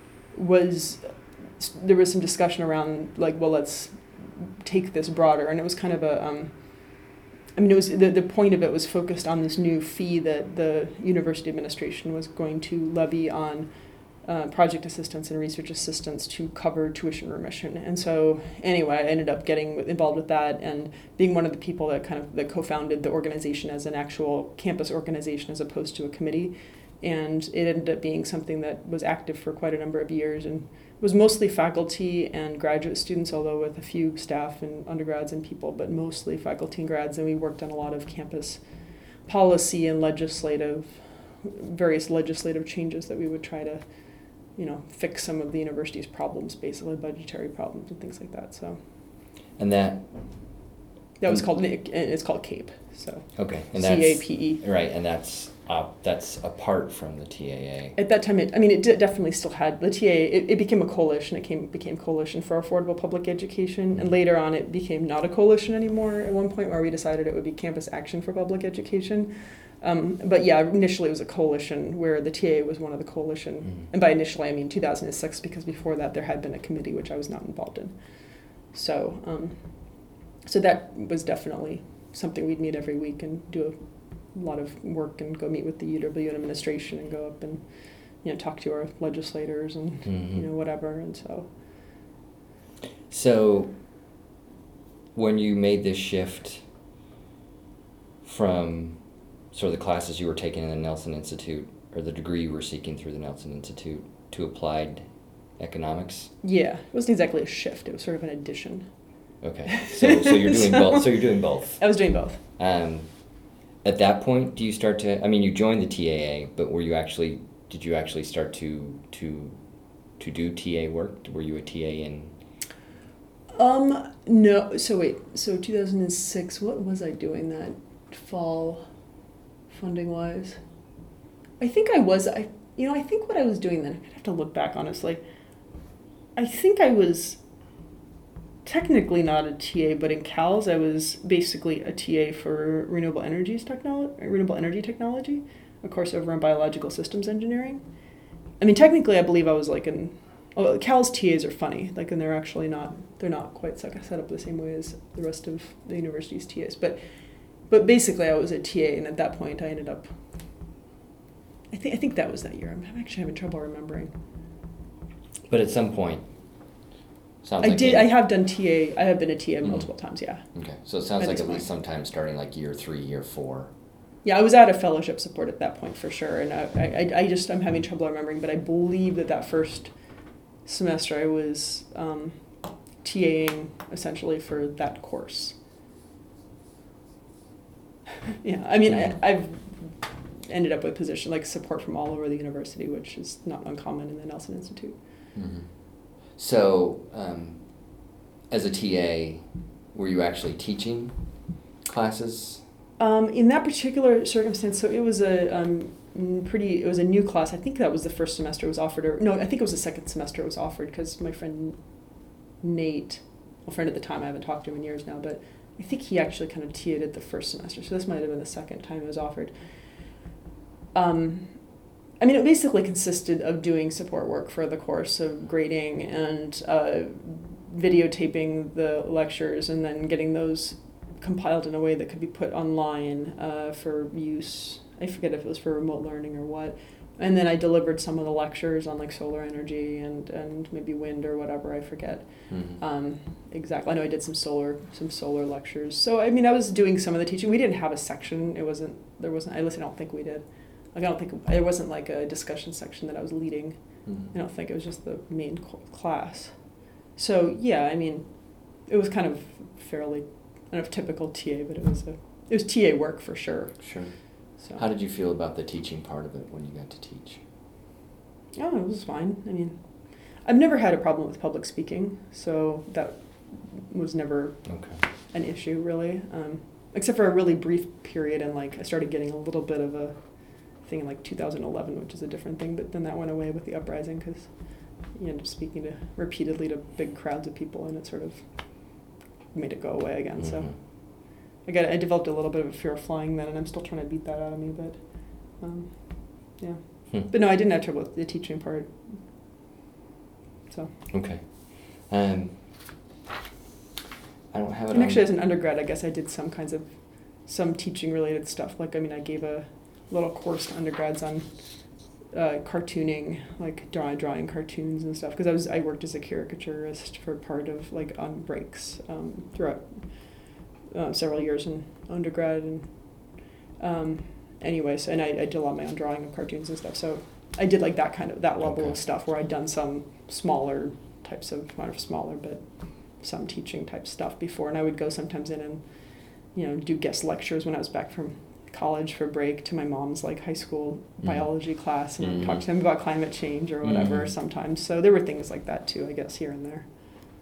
was, there was some discussion around like, well, let's take this broader. And it was kind of a, um, I mean, it was the, the point of it was focused on this new fee that the university administration was going to levy on uh, project assistants and research assistants to cover tuition remission. And so anyway, I ended up getting involved with that and being one of the people that kind of that co-founded the organization as an actual campus organization as opposed to a committee. And it ended up being something that was active for quite a number of years and was mostly faculty and graduate students, although with a few staff and undergrads and people, but mostly faculty and grads. And we worked on a lot of campus policy and legislative, various legislative changes that we would try to, you know, fix some of the university's problems, basically budgetary problems and things like that. So And that that was called, it's called CAPE. So okay. And C that's A P E. right. And that's uh, that's apart from the T A A. At that time, it, I mean, it d- definitely still had, the T A A, it, it became a coalition, it came, became Coalition for Affordable Public Education, and later on it became not a coalition anymore at one point where we decided it would be Campus Action for Public Education. Um, but yeah, initially it was a coalition where the T A A was one of the coalition, Mm. and by initially I mean two thousand six, because before that there had been a committee which I was not involved in. So, um, so that was definitely something we'd meet every week and do a a lot of work and go meet with the U W administration and go up and, you know, talk to our legislators and, Mhm. you know, whatever. And so, So, when you made this shift from sort of the classes you were taking in the Nelson Institute, or the degree you were seeking through the Nelson Institute, to applied economics? yeah, it wasn't exactly a shift. It was sort of an addition. Okay, so so you're doing So- both. So you're doing both. I was doing both. Um, at that point, do you start to? I mean, you joined the T A A, but were you actually? Did you actually start to to to do T A work? Were you a T A in? Um, no. So wait. So two thousand six. What was I doing that fall, funding wise? I think I was. I you know I think what I was doing then. I'd have to look back honestly. I think I was technically not a T A, but in C A L S I was basically a T A for renewable energies technology, renewable energy technology, a course over in biological systems engineering. I mean, technically, I believe I was like in. Well, C A L S T As are funny, like, and they're actually not. They're not quite set up the same way as the rest of the university's T As. But, but basically, I was a T A, and at that point, I ended up. I think I think that was that year. I'm actually having trouble remembering. But at some point, sounds I like did. maybe- I have done T A. I have been a T A Mhm. multiple times. Yeah. Okay, so it sounds At like this at least point. sometime starting like year three, year four. Yeah, I was out of fellowship support at that point for sure, and I, I, I just I'm having trouble remembering. But I believe that that first semester I was um, TAing essentially for that course. Yeah, I mean I, I've ended up with position like support from all over the university, which is not uncommon in the Nelson Institute. Mm-hmm. So, um, as a T A, were you actually teaching classes? Um, in that particular circumstance, so it was a um, pretty, it was a new class. I think that was the first semester it was offered, or no, I think it was the second semester it was offered because my friend Nate, a friend at the time, I haven't talked to him in years now, but I think he actually kind of T A'd it the first semester, so this might have been the second time it was offered. Um, I mean, it basically consisted of doing support work for the course of grading and uh, videotaping the lectures and then getting those compiled in a way that could be put online uh, for use. I forget if it was for remote learning or what. And then I delivered some of the lectures on like solar energy and, and maybe wind or whatever, I forget. Mm-hmm. Um, exactly. I know I did some solar some solar lectures. So I mean, I was doing some of the teaching. We didn't have a section. It wasn't there wasn't. At least I don't think we did. Like I don't think there wasn't like a discussion section that I was leading. Mm-hmm. I don't think it was just the main co- class. So yeah, I mean, it was kind of fairly, I don't know if typical T A, but it was a it was T A work for sure. Sure. So How did you feel about the teaching part of it when you got to teach? oh, it was fine. I mean, I've never had a problem with public speaking, so that was never Okay. an issue really, um, except for a really brief period, and like I started getting a little bit of a thing in like two thousand eleven, which is a different thing, but then that went away with the uprising because you end up speaking to repeatedly to big crowds of people, and it sort of made it go away again. Mm-hmm. So I got I developed a little bit of a fear of flying then, and I'm still trying to beat that out of me, but um, yeah. Hmm. But no, I didn't have trouble with the teaching part. So. Okay. Um, I don't have it And on- actually, as an undergrad, I guess I did some kinds of, some teaching related stuff. Like, I mean, I gave a little course to undergrads on uh, cartooning, like draw, drawing cartoons and stuff. Because I was I worked as a caricaturist for part of like on breaks um, throughout uh, several years in undergrad, and um, anyways, and I, I did a lot of my own drawing of cartoons and stuff. So I did like that kind of that level Okay. of stuff where I'd done some smaller types of not smaller, but some teaching type stuff before, and I would go sometimes in and, you know, do guest lectures when I was back from college for break to my mom's like high school Mhm. biology class, and Mhm. I'd talk to them about climate change or whatever Mhm. sometimes. So there were things like that too, I guess, here and there.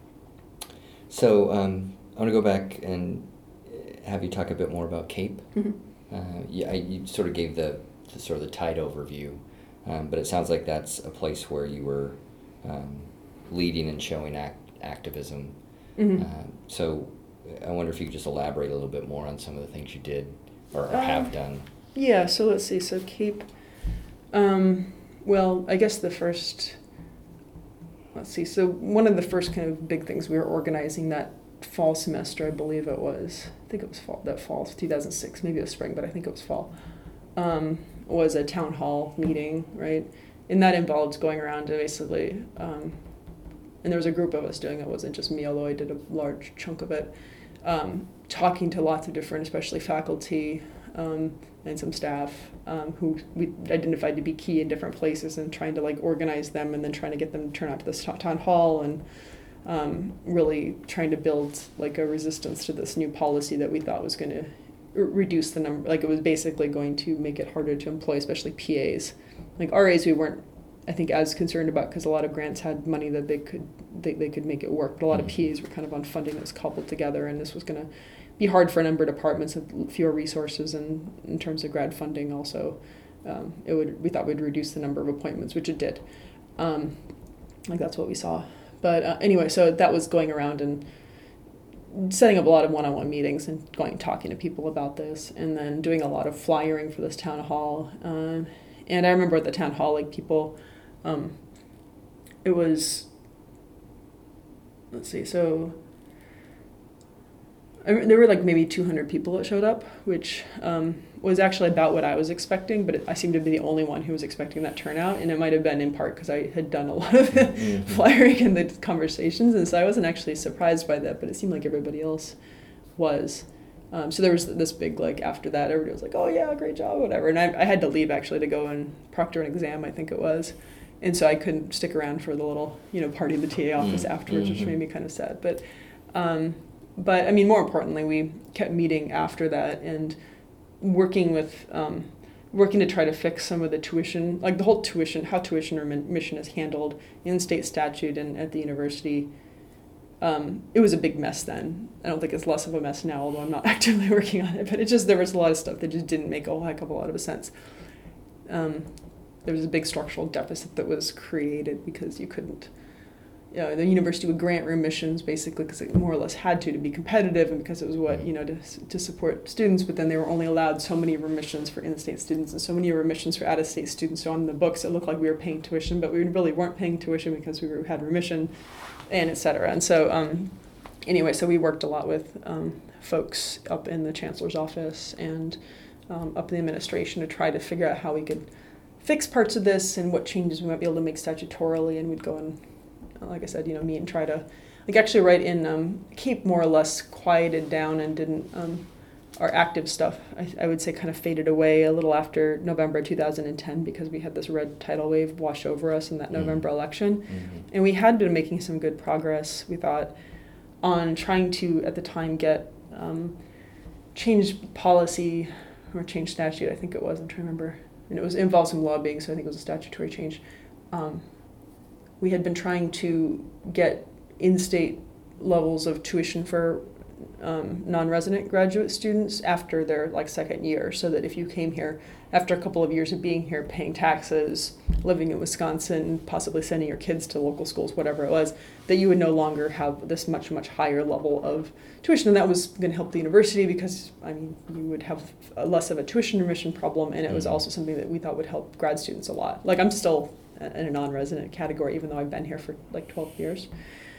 So um, I want to go back and have you talk a bit more about CAPE. Mm-hmm. Uh, yeah, I, you sort of gave the, the sort of the tide overview, um, but it sounds like that's a place where you were um, leading and showing act, activism. Mm-hmm. Uh, so I wonder if you could just elaborate a little bit more on some of the things you did or, or Um, have done. Yeah, so let's see. So CAPE, um, well, I guess the first, let's see. So one of the first kind of big things we were organizing that fall semester, I believe it was, I think it was fall, that fall, two thousand six, maybe it was spring, but I think it was fall, um, was a town hall meeting, right? And that involved going around to basically, um, and there was a group of us doing it. It wasn't just me, although I did a large chunk of it, um, talking to lots of different, especially faculty, um, and some staff um, who we identified to be key in different places, and trying to like organize them and then trying to get them to turn out to this town hall, and um, really trying to build like a resistance to this new policy that we thought was going to r- reduce the number. Like it was basically going to make it harder to employ, especially P As. Like R As, we weren't, I think, as concerned about because a lot of grants had money that they could they, they could make it work. But a lot of P As were kind of on funding that was coupled together, and this was going to be hard for a number of departments with fewer resources, and in terms of grad funding also, um, it would we thought would reduce the number of appointments, which it did. Um, like that's what we saw. But uh, anyway, so that was going around and setting up a lot of one-on-one meetings and going and talking to people about this, and then doing a lot of flyering for this town hall. Um, and I remember at the town hall, like people, um, it was, let's see, so I, there were like maybe two hundred people that showed up, which um, was actually about what I was expecting, but it, I seemed to be the only one who was expecting that turnout, and it might have been in part because I had done a lot of mm-hmm. flyering and the conversations, and so I wasn't actually surprised by that, but it seemed like everybody else was. Um, so there was this big, like, after that, everybody was like, oh yeah, great job, whatever, and I, I had to leave actually to go and proctor an exam, I think it was, and so I couldn't stick around for the little, you know, party in the T A office mm-hmm. afterwards, which made me kind of sad, but um, But, I mean, more importantly, we kept meeting after that and working with, um, working to try to fix some of the tuition, like the whole tuition, how tuition remission is handled in state statute and at the university. Um, it was a big mess then. I don't think it's less of a mess now, although I'm not actively working on it. But it just, there was a lot of stuff that just didn't make a heck of a lot of sense. Um, there was a big structural deficit that was created because you couldn't, you know, the university would grant remissions basically because it more or less had to to be competitive and because it was what, you know, to to support students, but then they were only allowed so many remissions for in-state students and so many remissions for out-of-state students. So on the books it looked like we were paying tuition, but we really weren't paying tuition because we were, had remission and et cetera. And so um, anyway, so we worked a lot with um, folks up in the chancellor's office and um, up in the administration to try to figure out how we could fix parts of this and what changes we might be able to make statutorily, and we'd go and, like I said, you know, meet and try to, like actually right in um, Cape more or less quieted down and didn't, um, our active stuff, I, I would say kind of faded away a little after November two thousand ten because we had this red tidal wave wash over us in that November mm-hmm. election. Mm-hmm. And we had been making some good progress, we thought, on trying to, at the time, get um, change policy or change statute, I think it was, I'm trying to remember. And it was involved some lobbying, so I think it was a statutory change. Um, we had been trying to get in-state levels of tuition for um, non-resident graduate students after their like second year, so that if you came here after a couple of years of being here, paying taxes, living in Wisconsin, possibly sending your kids to local schools, whatever it was, that you would no longer have this much, much higher level of tuition. And that was going to help the university because, I mean, you would have a less of a tuition remission problem, and it was also something that we thought would help grad students a lot. Like, I'm still in a non-resident category, even though I've been here for like twelve years.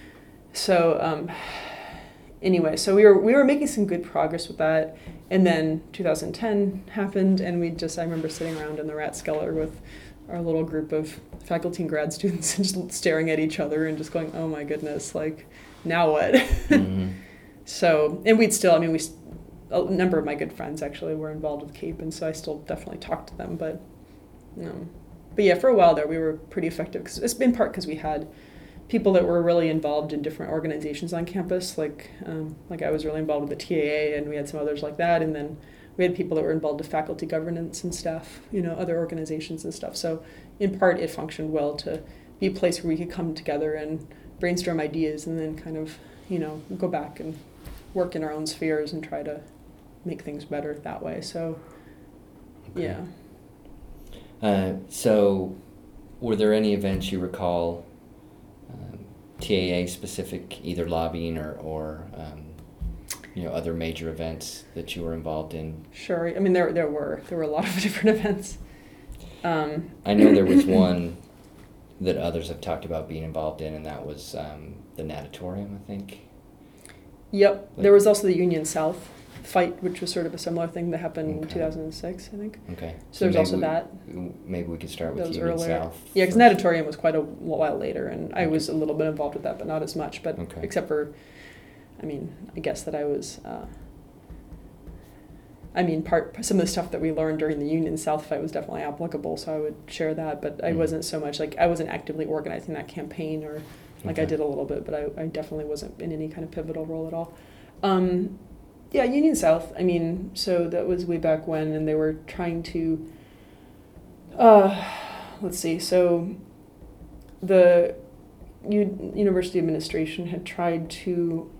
So um, anyway, so we were we were making some good progress with that, and then two thousand ten happened, and we just I remember sitting around in the Rathskeller with our little group of faculty and grad students and just staring at each other and just going, oh my goodness, like now what? Mm-hmm. So, and we'd still, I mean, we a number of my good friends actually were involved with CAPE, and so I still definitely talked to them, but um, but yeah, for a while there we were pretty effective, because it's in part because we had people that were really involved in different organizations on campus, like um, like I was really involved with the T A A, and we had some others like that, and then we had people that were involved with faculty governance and staff, you know, other organizations and stuff. So in part it functioned well to be a place where we could come together and brainstorm ideas and then kind of, you know, go back and work in our own spheres and try to make things better that way. So, okay. yeah. Uh, so were there any events you recall, um, T A A specific, either lobbying or, or um, you know, other major events that you were involved in? Sure. I mean, there there were. There were a lot of different events. Um, I know there was one that others have talked about being involved in, and that was um, the natatorium, I think. Yep. Like, there was also the Union South fight, which was sort of a similar thing that happened okay. in two thousand six, I think. Okay. So, so there's also we, that. Maybe we could start with Union earlier. South. Yeah, because natatorium was quite a while later, and I okay. was a little bit involved with that, but not as much. But okay. except for, I mean, I guess that I was, uh, I mean, part some of the stuff that we learned during the Union South fight was definitely applicable, so I would share that, but I mm-hmm. wasn't so much, like, I wasn't actively organizing that campaign, or, like, okay. I did a little bit, but I, I definitely wasn't in any kind of pivotal role at all. Um, Yeah, Union South. I mean, so that was way back when, and they were trying to. Uh, let's see. So, the U- university administration had tried to.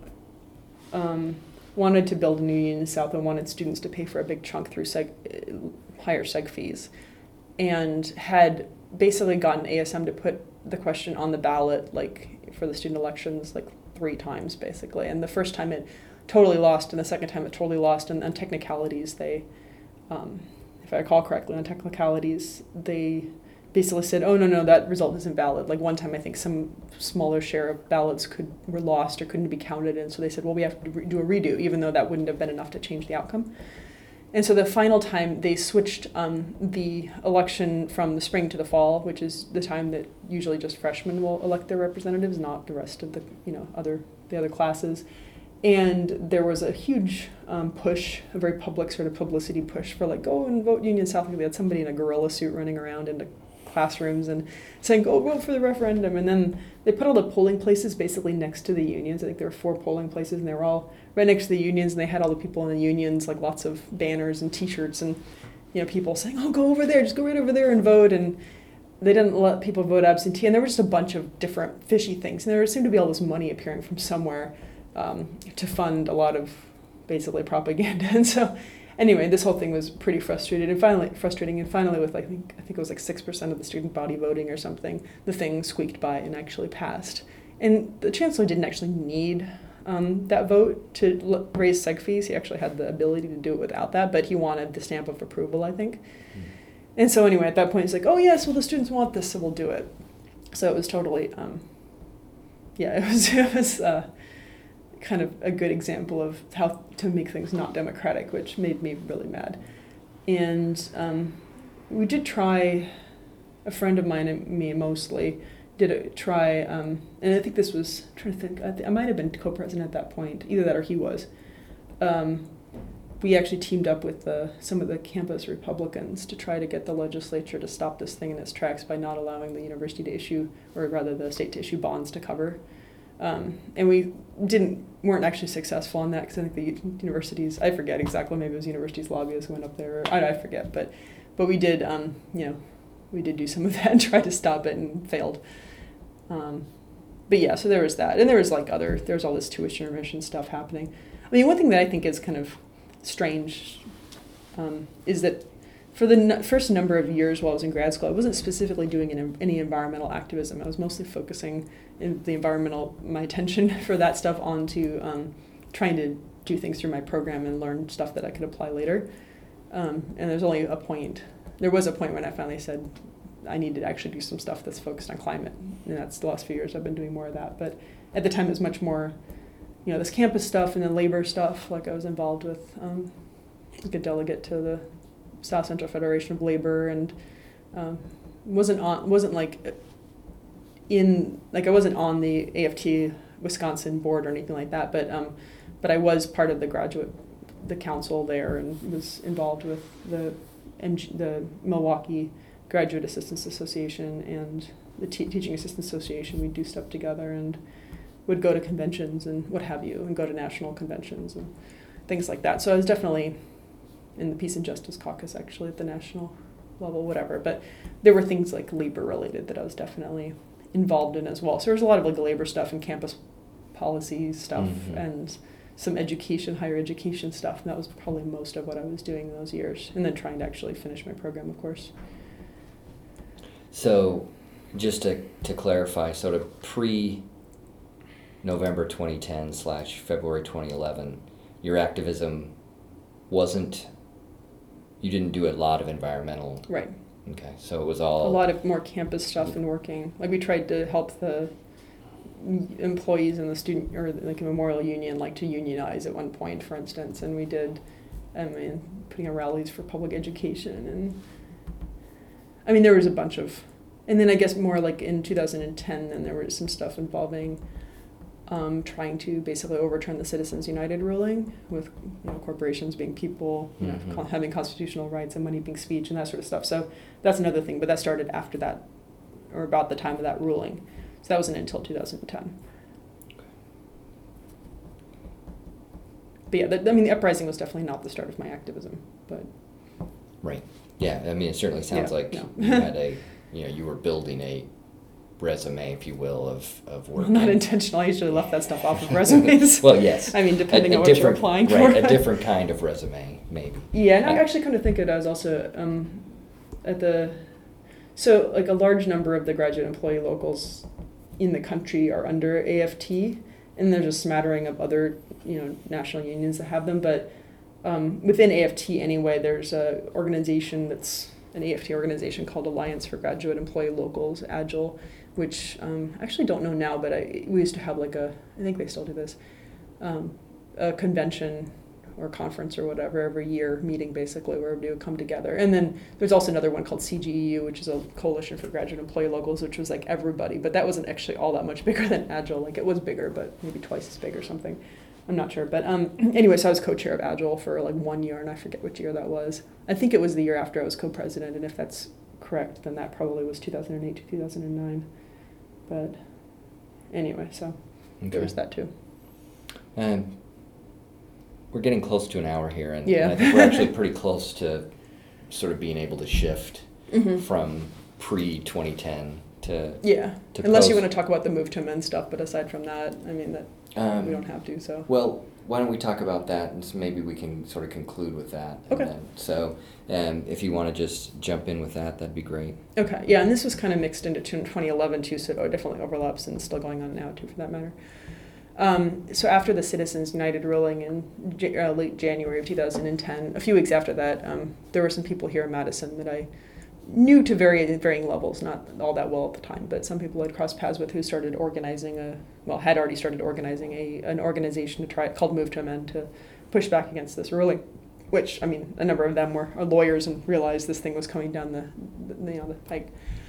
Um, wanted to build a new Union South and wanted students to pay for a big chunk through seg, higher seg fees, and had basically gotten A S M to put the question on the ballot, like for the student elections, like three times basically. And the first time it totally lost, and the second time it totally lost. And on technicalities, they, um, if I recall correctly, on technicalities, they basically said, oh, no, no, that result isn't valid. Like one time, I think some smaller share of ballots could were lost or couldn't be counted. And so they said, well, we have to do a redo, even though that wouldn't have been enough to change the outcome. And so the final time, they switched um, the election from the spring to the fall, which is the time that usually just freshmen will elect their representatives, not the rest of the, you know, other the other classes. And there was a huge um, push, a very public sort of publicity push for like, go and vote Union South. We had somebody in a gorilla suit running around into classrooms and saying, go vote for the referendum. And then they put all the polling places basically next to the unions. I think there were four polling places, and they were all right next to the unions, and they had all the people in the unions, like lots of banners and T-shirts, and you know, people saying, oh, go over there, just go right over there and vote. And they didn't let people vote absentee, and there were just a bunch of different fishy things. And there seemed to be all this money appearing from somewhere um, to fund a lot of basically propaganda. And so anyway, this whole thing was pretty frustrated and finally frustrating. And finally, with like, I think I think it was like six percent of the student body voting or something, the thing squeaked by and actually passed. And the chancellor didn't actually need um, that vote to l- raise seg fees. He actually had the ability to do it without that, but he wanted the stamp of approval, I think. Mm. And so anyway, at that point, he's like, oh yes, well the students want this, so we'll do it. So it was totally, um, yeah, it was it was. Uh, kind of a good example of how to make things not democratic, which made me really mad. And um, we did try, a friend of mine and me mostly, did a, try, um, and I think this was, I'm trying to think, I, th- I might have been co-president at that point, either that or he was. Um, we actually teamed up with the, some of the campus Republicans to try to get the legislature to stop this thing in its tracks by not allowing the university to issue, or rather the state to issue bonds to cover. Um, and we didn't weren't actually successful on that because I think the universities, I forget exactly, maybe it was universities lobbyists went up there, or, I, I forget, but but we did, um, you know, we did do some of that and try to stop it and failed. Um, but yeah, so there was that, and there was like other, there was all this tuition remission stuff happening. I mean, one thing that I think is kind of strange um, is that for the n- first number of years while I was in grad school, I wasn't specifically doing an, any environmental activism. I was mostly focusing in the environmental, my attention for that stuff onto um, trying to do things through my program and learn stuff that I could apply later. Um, and there's only a point, there was a point when I finally said I need to actually do some stuff that's focused on climate. And that's the last few years I've been doing more of that. But at the time it was much more, you know, this campus stuff and then labor stuff. Like I was involved with um, like a delegate to the South Central Federation of Labor, and um, wasn't on wasn't like in like I wasn't on the A F T Wisconsin board or anything like that, but um, but I was part of the graduate the council there and was involved with the M G, the Milwaukee Graduate Assistants Association and the Te- Teaching Assistants Association. We'd do stuff together and would go to conventions and what have you, and go to national conventions and things like that. So I was definitely in the Peace and Justice Caucus, actually, at the national level, whatever. But there were things like labor related that I was definitely involved in as well. So there was a lot of like labor stuff and campus policy stuff mm-hmm. and some education, higher education stuff. And that was probably most of what I was doing in those years. And then trying to actually finish my program, of course. So just to, to clarify, sort of pre-November twenty ten slash February twenty eleven, your activism wasn't, you didn't do a lot of environmental. Right. Okay, so it was all. A lot of more campus stuff and working. Like we tried to help the employees in the student, or like a Memorial Union, like to unionize at one point, for instance. And we did, I mean, putting on rallies for public education. And I mean, there was a bunch of, and then I guess more like in two thousand ten, then there was some stuff involving Um, trying to basically overturn the Citizens United ruling, with you know, corporations being people, you mm-hmm. know, con- having constitutional rights and money being speech and that sort of stuff. So that's another thing, but that started after that, or about the time of that ruling. So that wasn't until two thousand ten. but yeah, the, I mean, the uprising was definitely not the start of my activism, but. Right. Yeah. I mean, it certainly sounds Yeah, like no. you had a, you know, you were building a resume, if you will, of, of work. Well, not intentional. I usually left that stuff off of resumes. Well, yes. I mean, depending a, a on what you're different- applying right, for. a different kind of resume, maybe. Yeah, and I Uh, actually come to think of it, I was also um, at the, so like a large number of the graduate employee locals in the country are under A F T, and there's a smattering of other, you know, national unions that have them, but um, within A F T anyway, there's a organization that's an A F T organization called Alliance for Graduate Employee Locals, AGILE, which um, I actually don't know now, but I, we used to have like a, I think they still do this, um, a convention or conference or whatever every year, meeting basically where everybody would come together. And then there's also another one called C G E U, which is a coalition for graduate employee locals, which was like everybody, but that wasn't actually all that much bigger than Agile. Like it was bigger, but maybe twice as big or something. I'm not sure. But um, anyway, so I was co-chair of Agile for like one year, and I forget which year that was. I think it was the year after I was co-president, and if that's correct, then that probably was two thousand eight to two thousand nine. But anyway, so Okay. there was that too. Um, we're getting close to an hour here, and, Yeah. and I think we're actually pretty close to sort of being able to shift Mm-hmm. from pre twenty ten to. Yeah, to unless you post. want to talk about the move to amend stuff, but aside from that, I mean, that Um, we don't have to, so. Well, why don't we talk about that, and so maybe we can sort of conclude with that. and Okay. then- So, um, if you want to just jump in with that, that'd be great. Okay, yeah, and this was kind of mixed into twenty eleven too, so it definitely overlaps and still going on now too, for that matter. Um, so after the Citizens United ruling in J- uh, late January of two thousand ten, a few weeks after that, um, there were some people here in Madison that I knew to varying, varying levels, not all that well at the time, but some people I'd crossed paths with who started organizing a, well, had already started organizing a an organization to try, called Move to Amend, to push back against this ruling, which, I mean, a number of them were are lawyers and realized this thing was coming down the, the you know, the pike.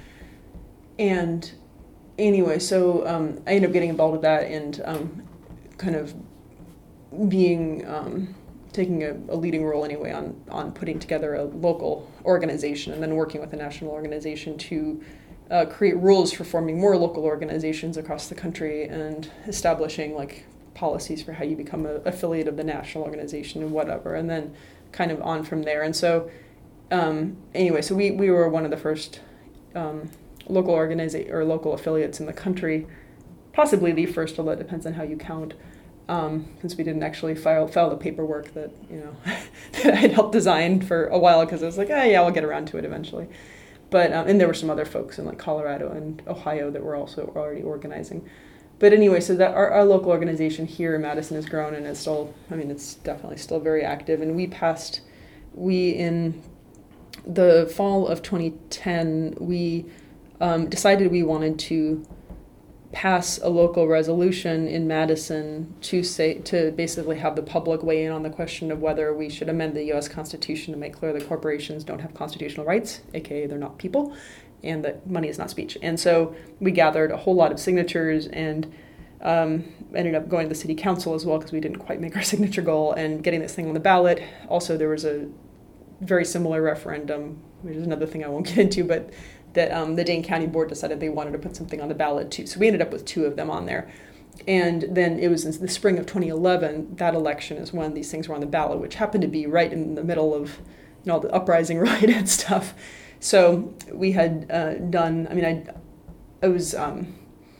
And anyway, so um, I ended up getting involved with that and um, kind of being, um, taking a, a leading role anyway on, on putting together a local organization and then working with a national organization to uh, create rules for forming more local organizations across the country and establishing like policies for how you become an affiliate of the national organization and whatever, and then kind of on from there. And so um, anyway, so we, we were one of the first um, local organiza- or local affiliates in the country, possibly the first, although it depends on how you count, um, since we didn't actually file file the paperwork that, you know, that I had helped design for a while, because I was like, oh yeah, I'll get around to it eventually. But um, and there were some other folks in like Colorado and Ohio that were also already organizing. But anyway, so that our, our local organization here in Madison has grown, and it's still, I mean, it's definitely still very active. And we passed, we in the fall of twenty ten, we um, decided we wanted to pass a local resolution in Madison to say, to basically have the public weigh in on the question of whether we should amend the U S Constitution to make clear that corporations don't have constitutional rights, aka they're not people, and that money is not speech. And so we gathered a whole lot of signatures and um, ended up going to the city council as well, because we didn't quite make our signature goal, and getting this thing on the ballot. Also, there was a very similar referendum, which is another thing I won't get into, but that um, the Dane County Board decided they wanted to put something on the ballot too. So we ended up with two of them on there. And then it was in the spring of twenty eleven, that election is when these things were on the ballot, which happened to be right in the middle of, you know, all the uprising riot and stuff. So we had uh, done, I mean, I, I was, um,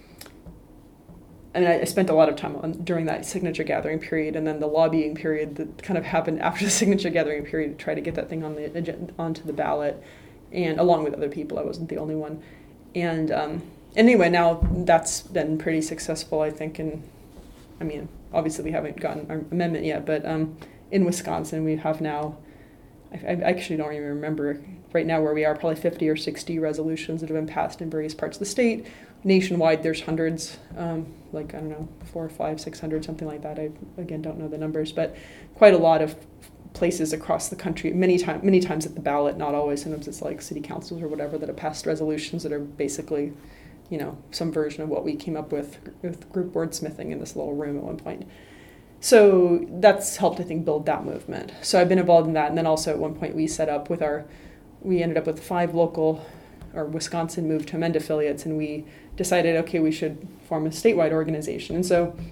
I mean, I spent a lot of time on, during that signature gathering period, and then the lobbying period that kind of happened after the signature gathering period to try to get that thing on the agenda, onto the ballot, and along with other people. I wasn't the only one. And um, anyway, now that's been pretty successful, I think. And I mean, obviously we haven't gotten our amendment yet, but um, in Wisconsin we have now, I, I actually don't even remember right now where we are, probably fifty or sixty resolutions that have been passed in various parts of the state. Nationwide, there's hundreds, um, like, I don't know, four or five, six hundred, something like that. I, again, don't know the numbers, but quite a lot of places across the country, many, time, many times at the ballot, not always. Sometimes it's like city councils or whatever that have passed resolutions that are basically, you know, some version of what we came up with with group wordsmithing in this little room at one point. So that's helped, I think, build that movement. So I've been involved in that. And then also at one point we set up with our, we ended up with five local, or Wisconsin Move to Amend affiliates, and we decided, okay, we should form a statewide organization. And so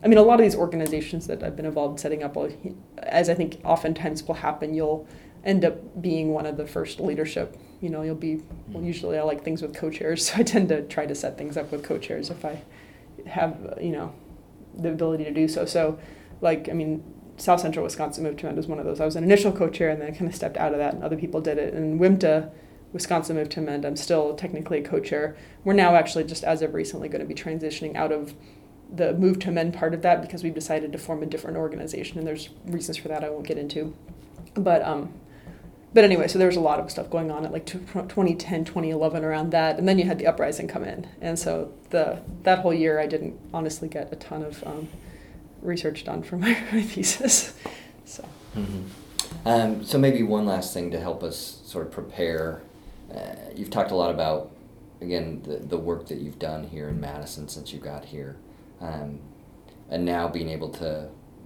I mean, a lot of these organizations that I've been involved in setting up, as I think oftentimes will happen, you'll end up being one of the first leadership. You know, you'll be, well, usually I like things with co-chairs, so I tend to try to set things up with co-chairs if I have, you know, the ability to do so. So, like, I mean, South Central Wisconsin Move to Amend was one of those. I was an initial co-chair, and then I kind of stepped out of that, and other people did it. And W M T A, Wisconsin Move to Amend, I'm still technically a co-chair. We're now actually, just as of recently, going to be transitioning out of the Move to Amend part of that because we've decided to form a different organization, and there's reasons for that I won't get into. But um, but anyway, so there was a lot of stuff going on at like twenty ten, twenty eleven around that, and then you had the uprising come in, and so the that whole year I didn't honestly get a ton of um, research done for my, my thesis. So. Mm-hmm. Um, so maybe one last thing to help us sort of prepare. Uh, you've talked a lot about, again, the, the work that you've done here in Madison since you got here, um, and now being able to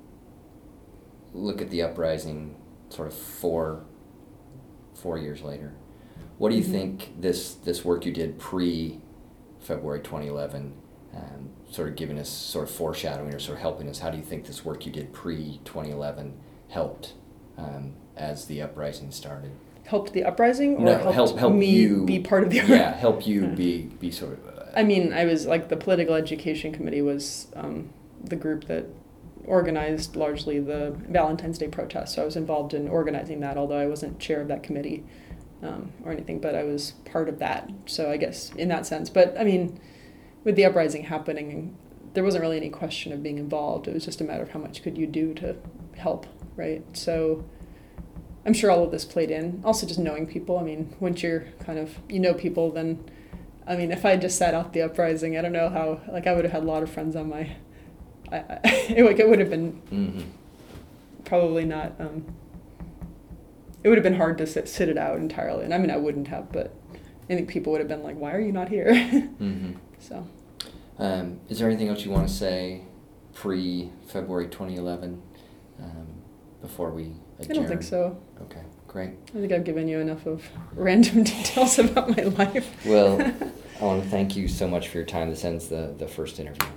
look at the uprising sort of four four years later. What do you mm-hmm. think this this work you did pre-February twenty eleven, um, sort of giving us sort of foreshadowing or sort of helping us, how do you think this work you did pre-twenty eleven helped um, as the uprising started? Helped the uprising, or no, helped help, help me you, be part of the uprising? Yeah, help you be, be sort of... Uh, I mean, I was, like, the Political Education Committee was um, the group that organized largely the Valentine's Day protest, so I was involved in organizing that, although I wasn't chair of that committee um, or anything, but I was part of that, so I guess in that sense. But, I mean, with the uprising happening, there wasn't really any question of being involved. It was just a matter of how much could you do to help, right? So I'm sure all of this played in. Also just knowing people. I mean, once you're kind of, you know people, then, I mean, if I just sat out the uprising, I don't know how, like, I would have had a lot of friends on my, I, I, it, like, it would have been mm-hmm. probably not, um, it would have been hard to sit, sit it out entirely. And I mean, I wouldn't have, but I think people would have been like, why are you not here? mm-hmm. So. Um, is there anything else you want to say pre-February twenty eleven um, before we adjourn? I don't think so. Okay, great. I think I've given you enough of random details about my life. Well, I want to thank you so much for your time. This ends the, the first interview.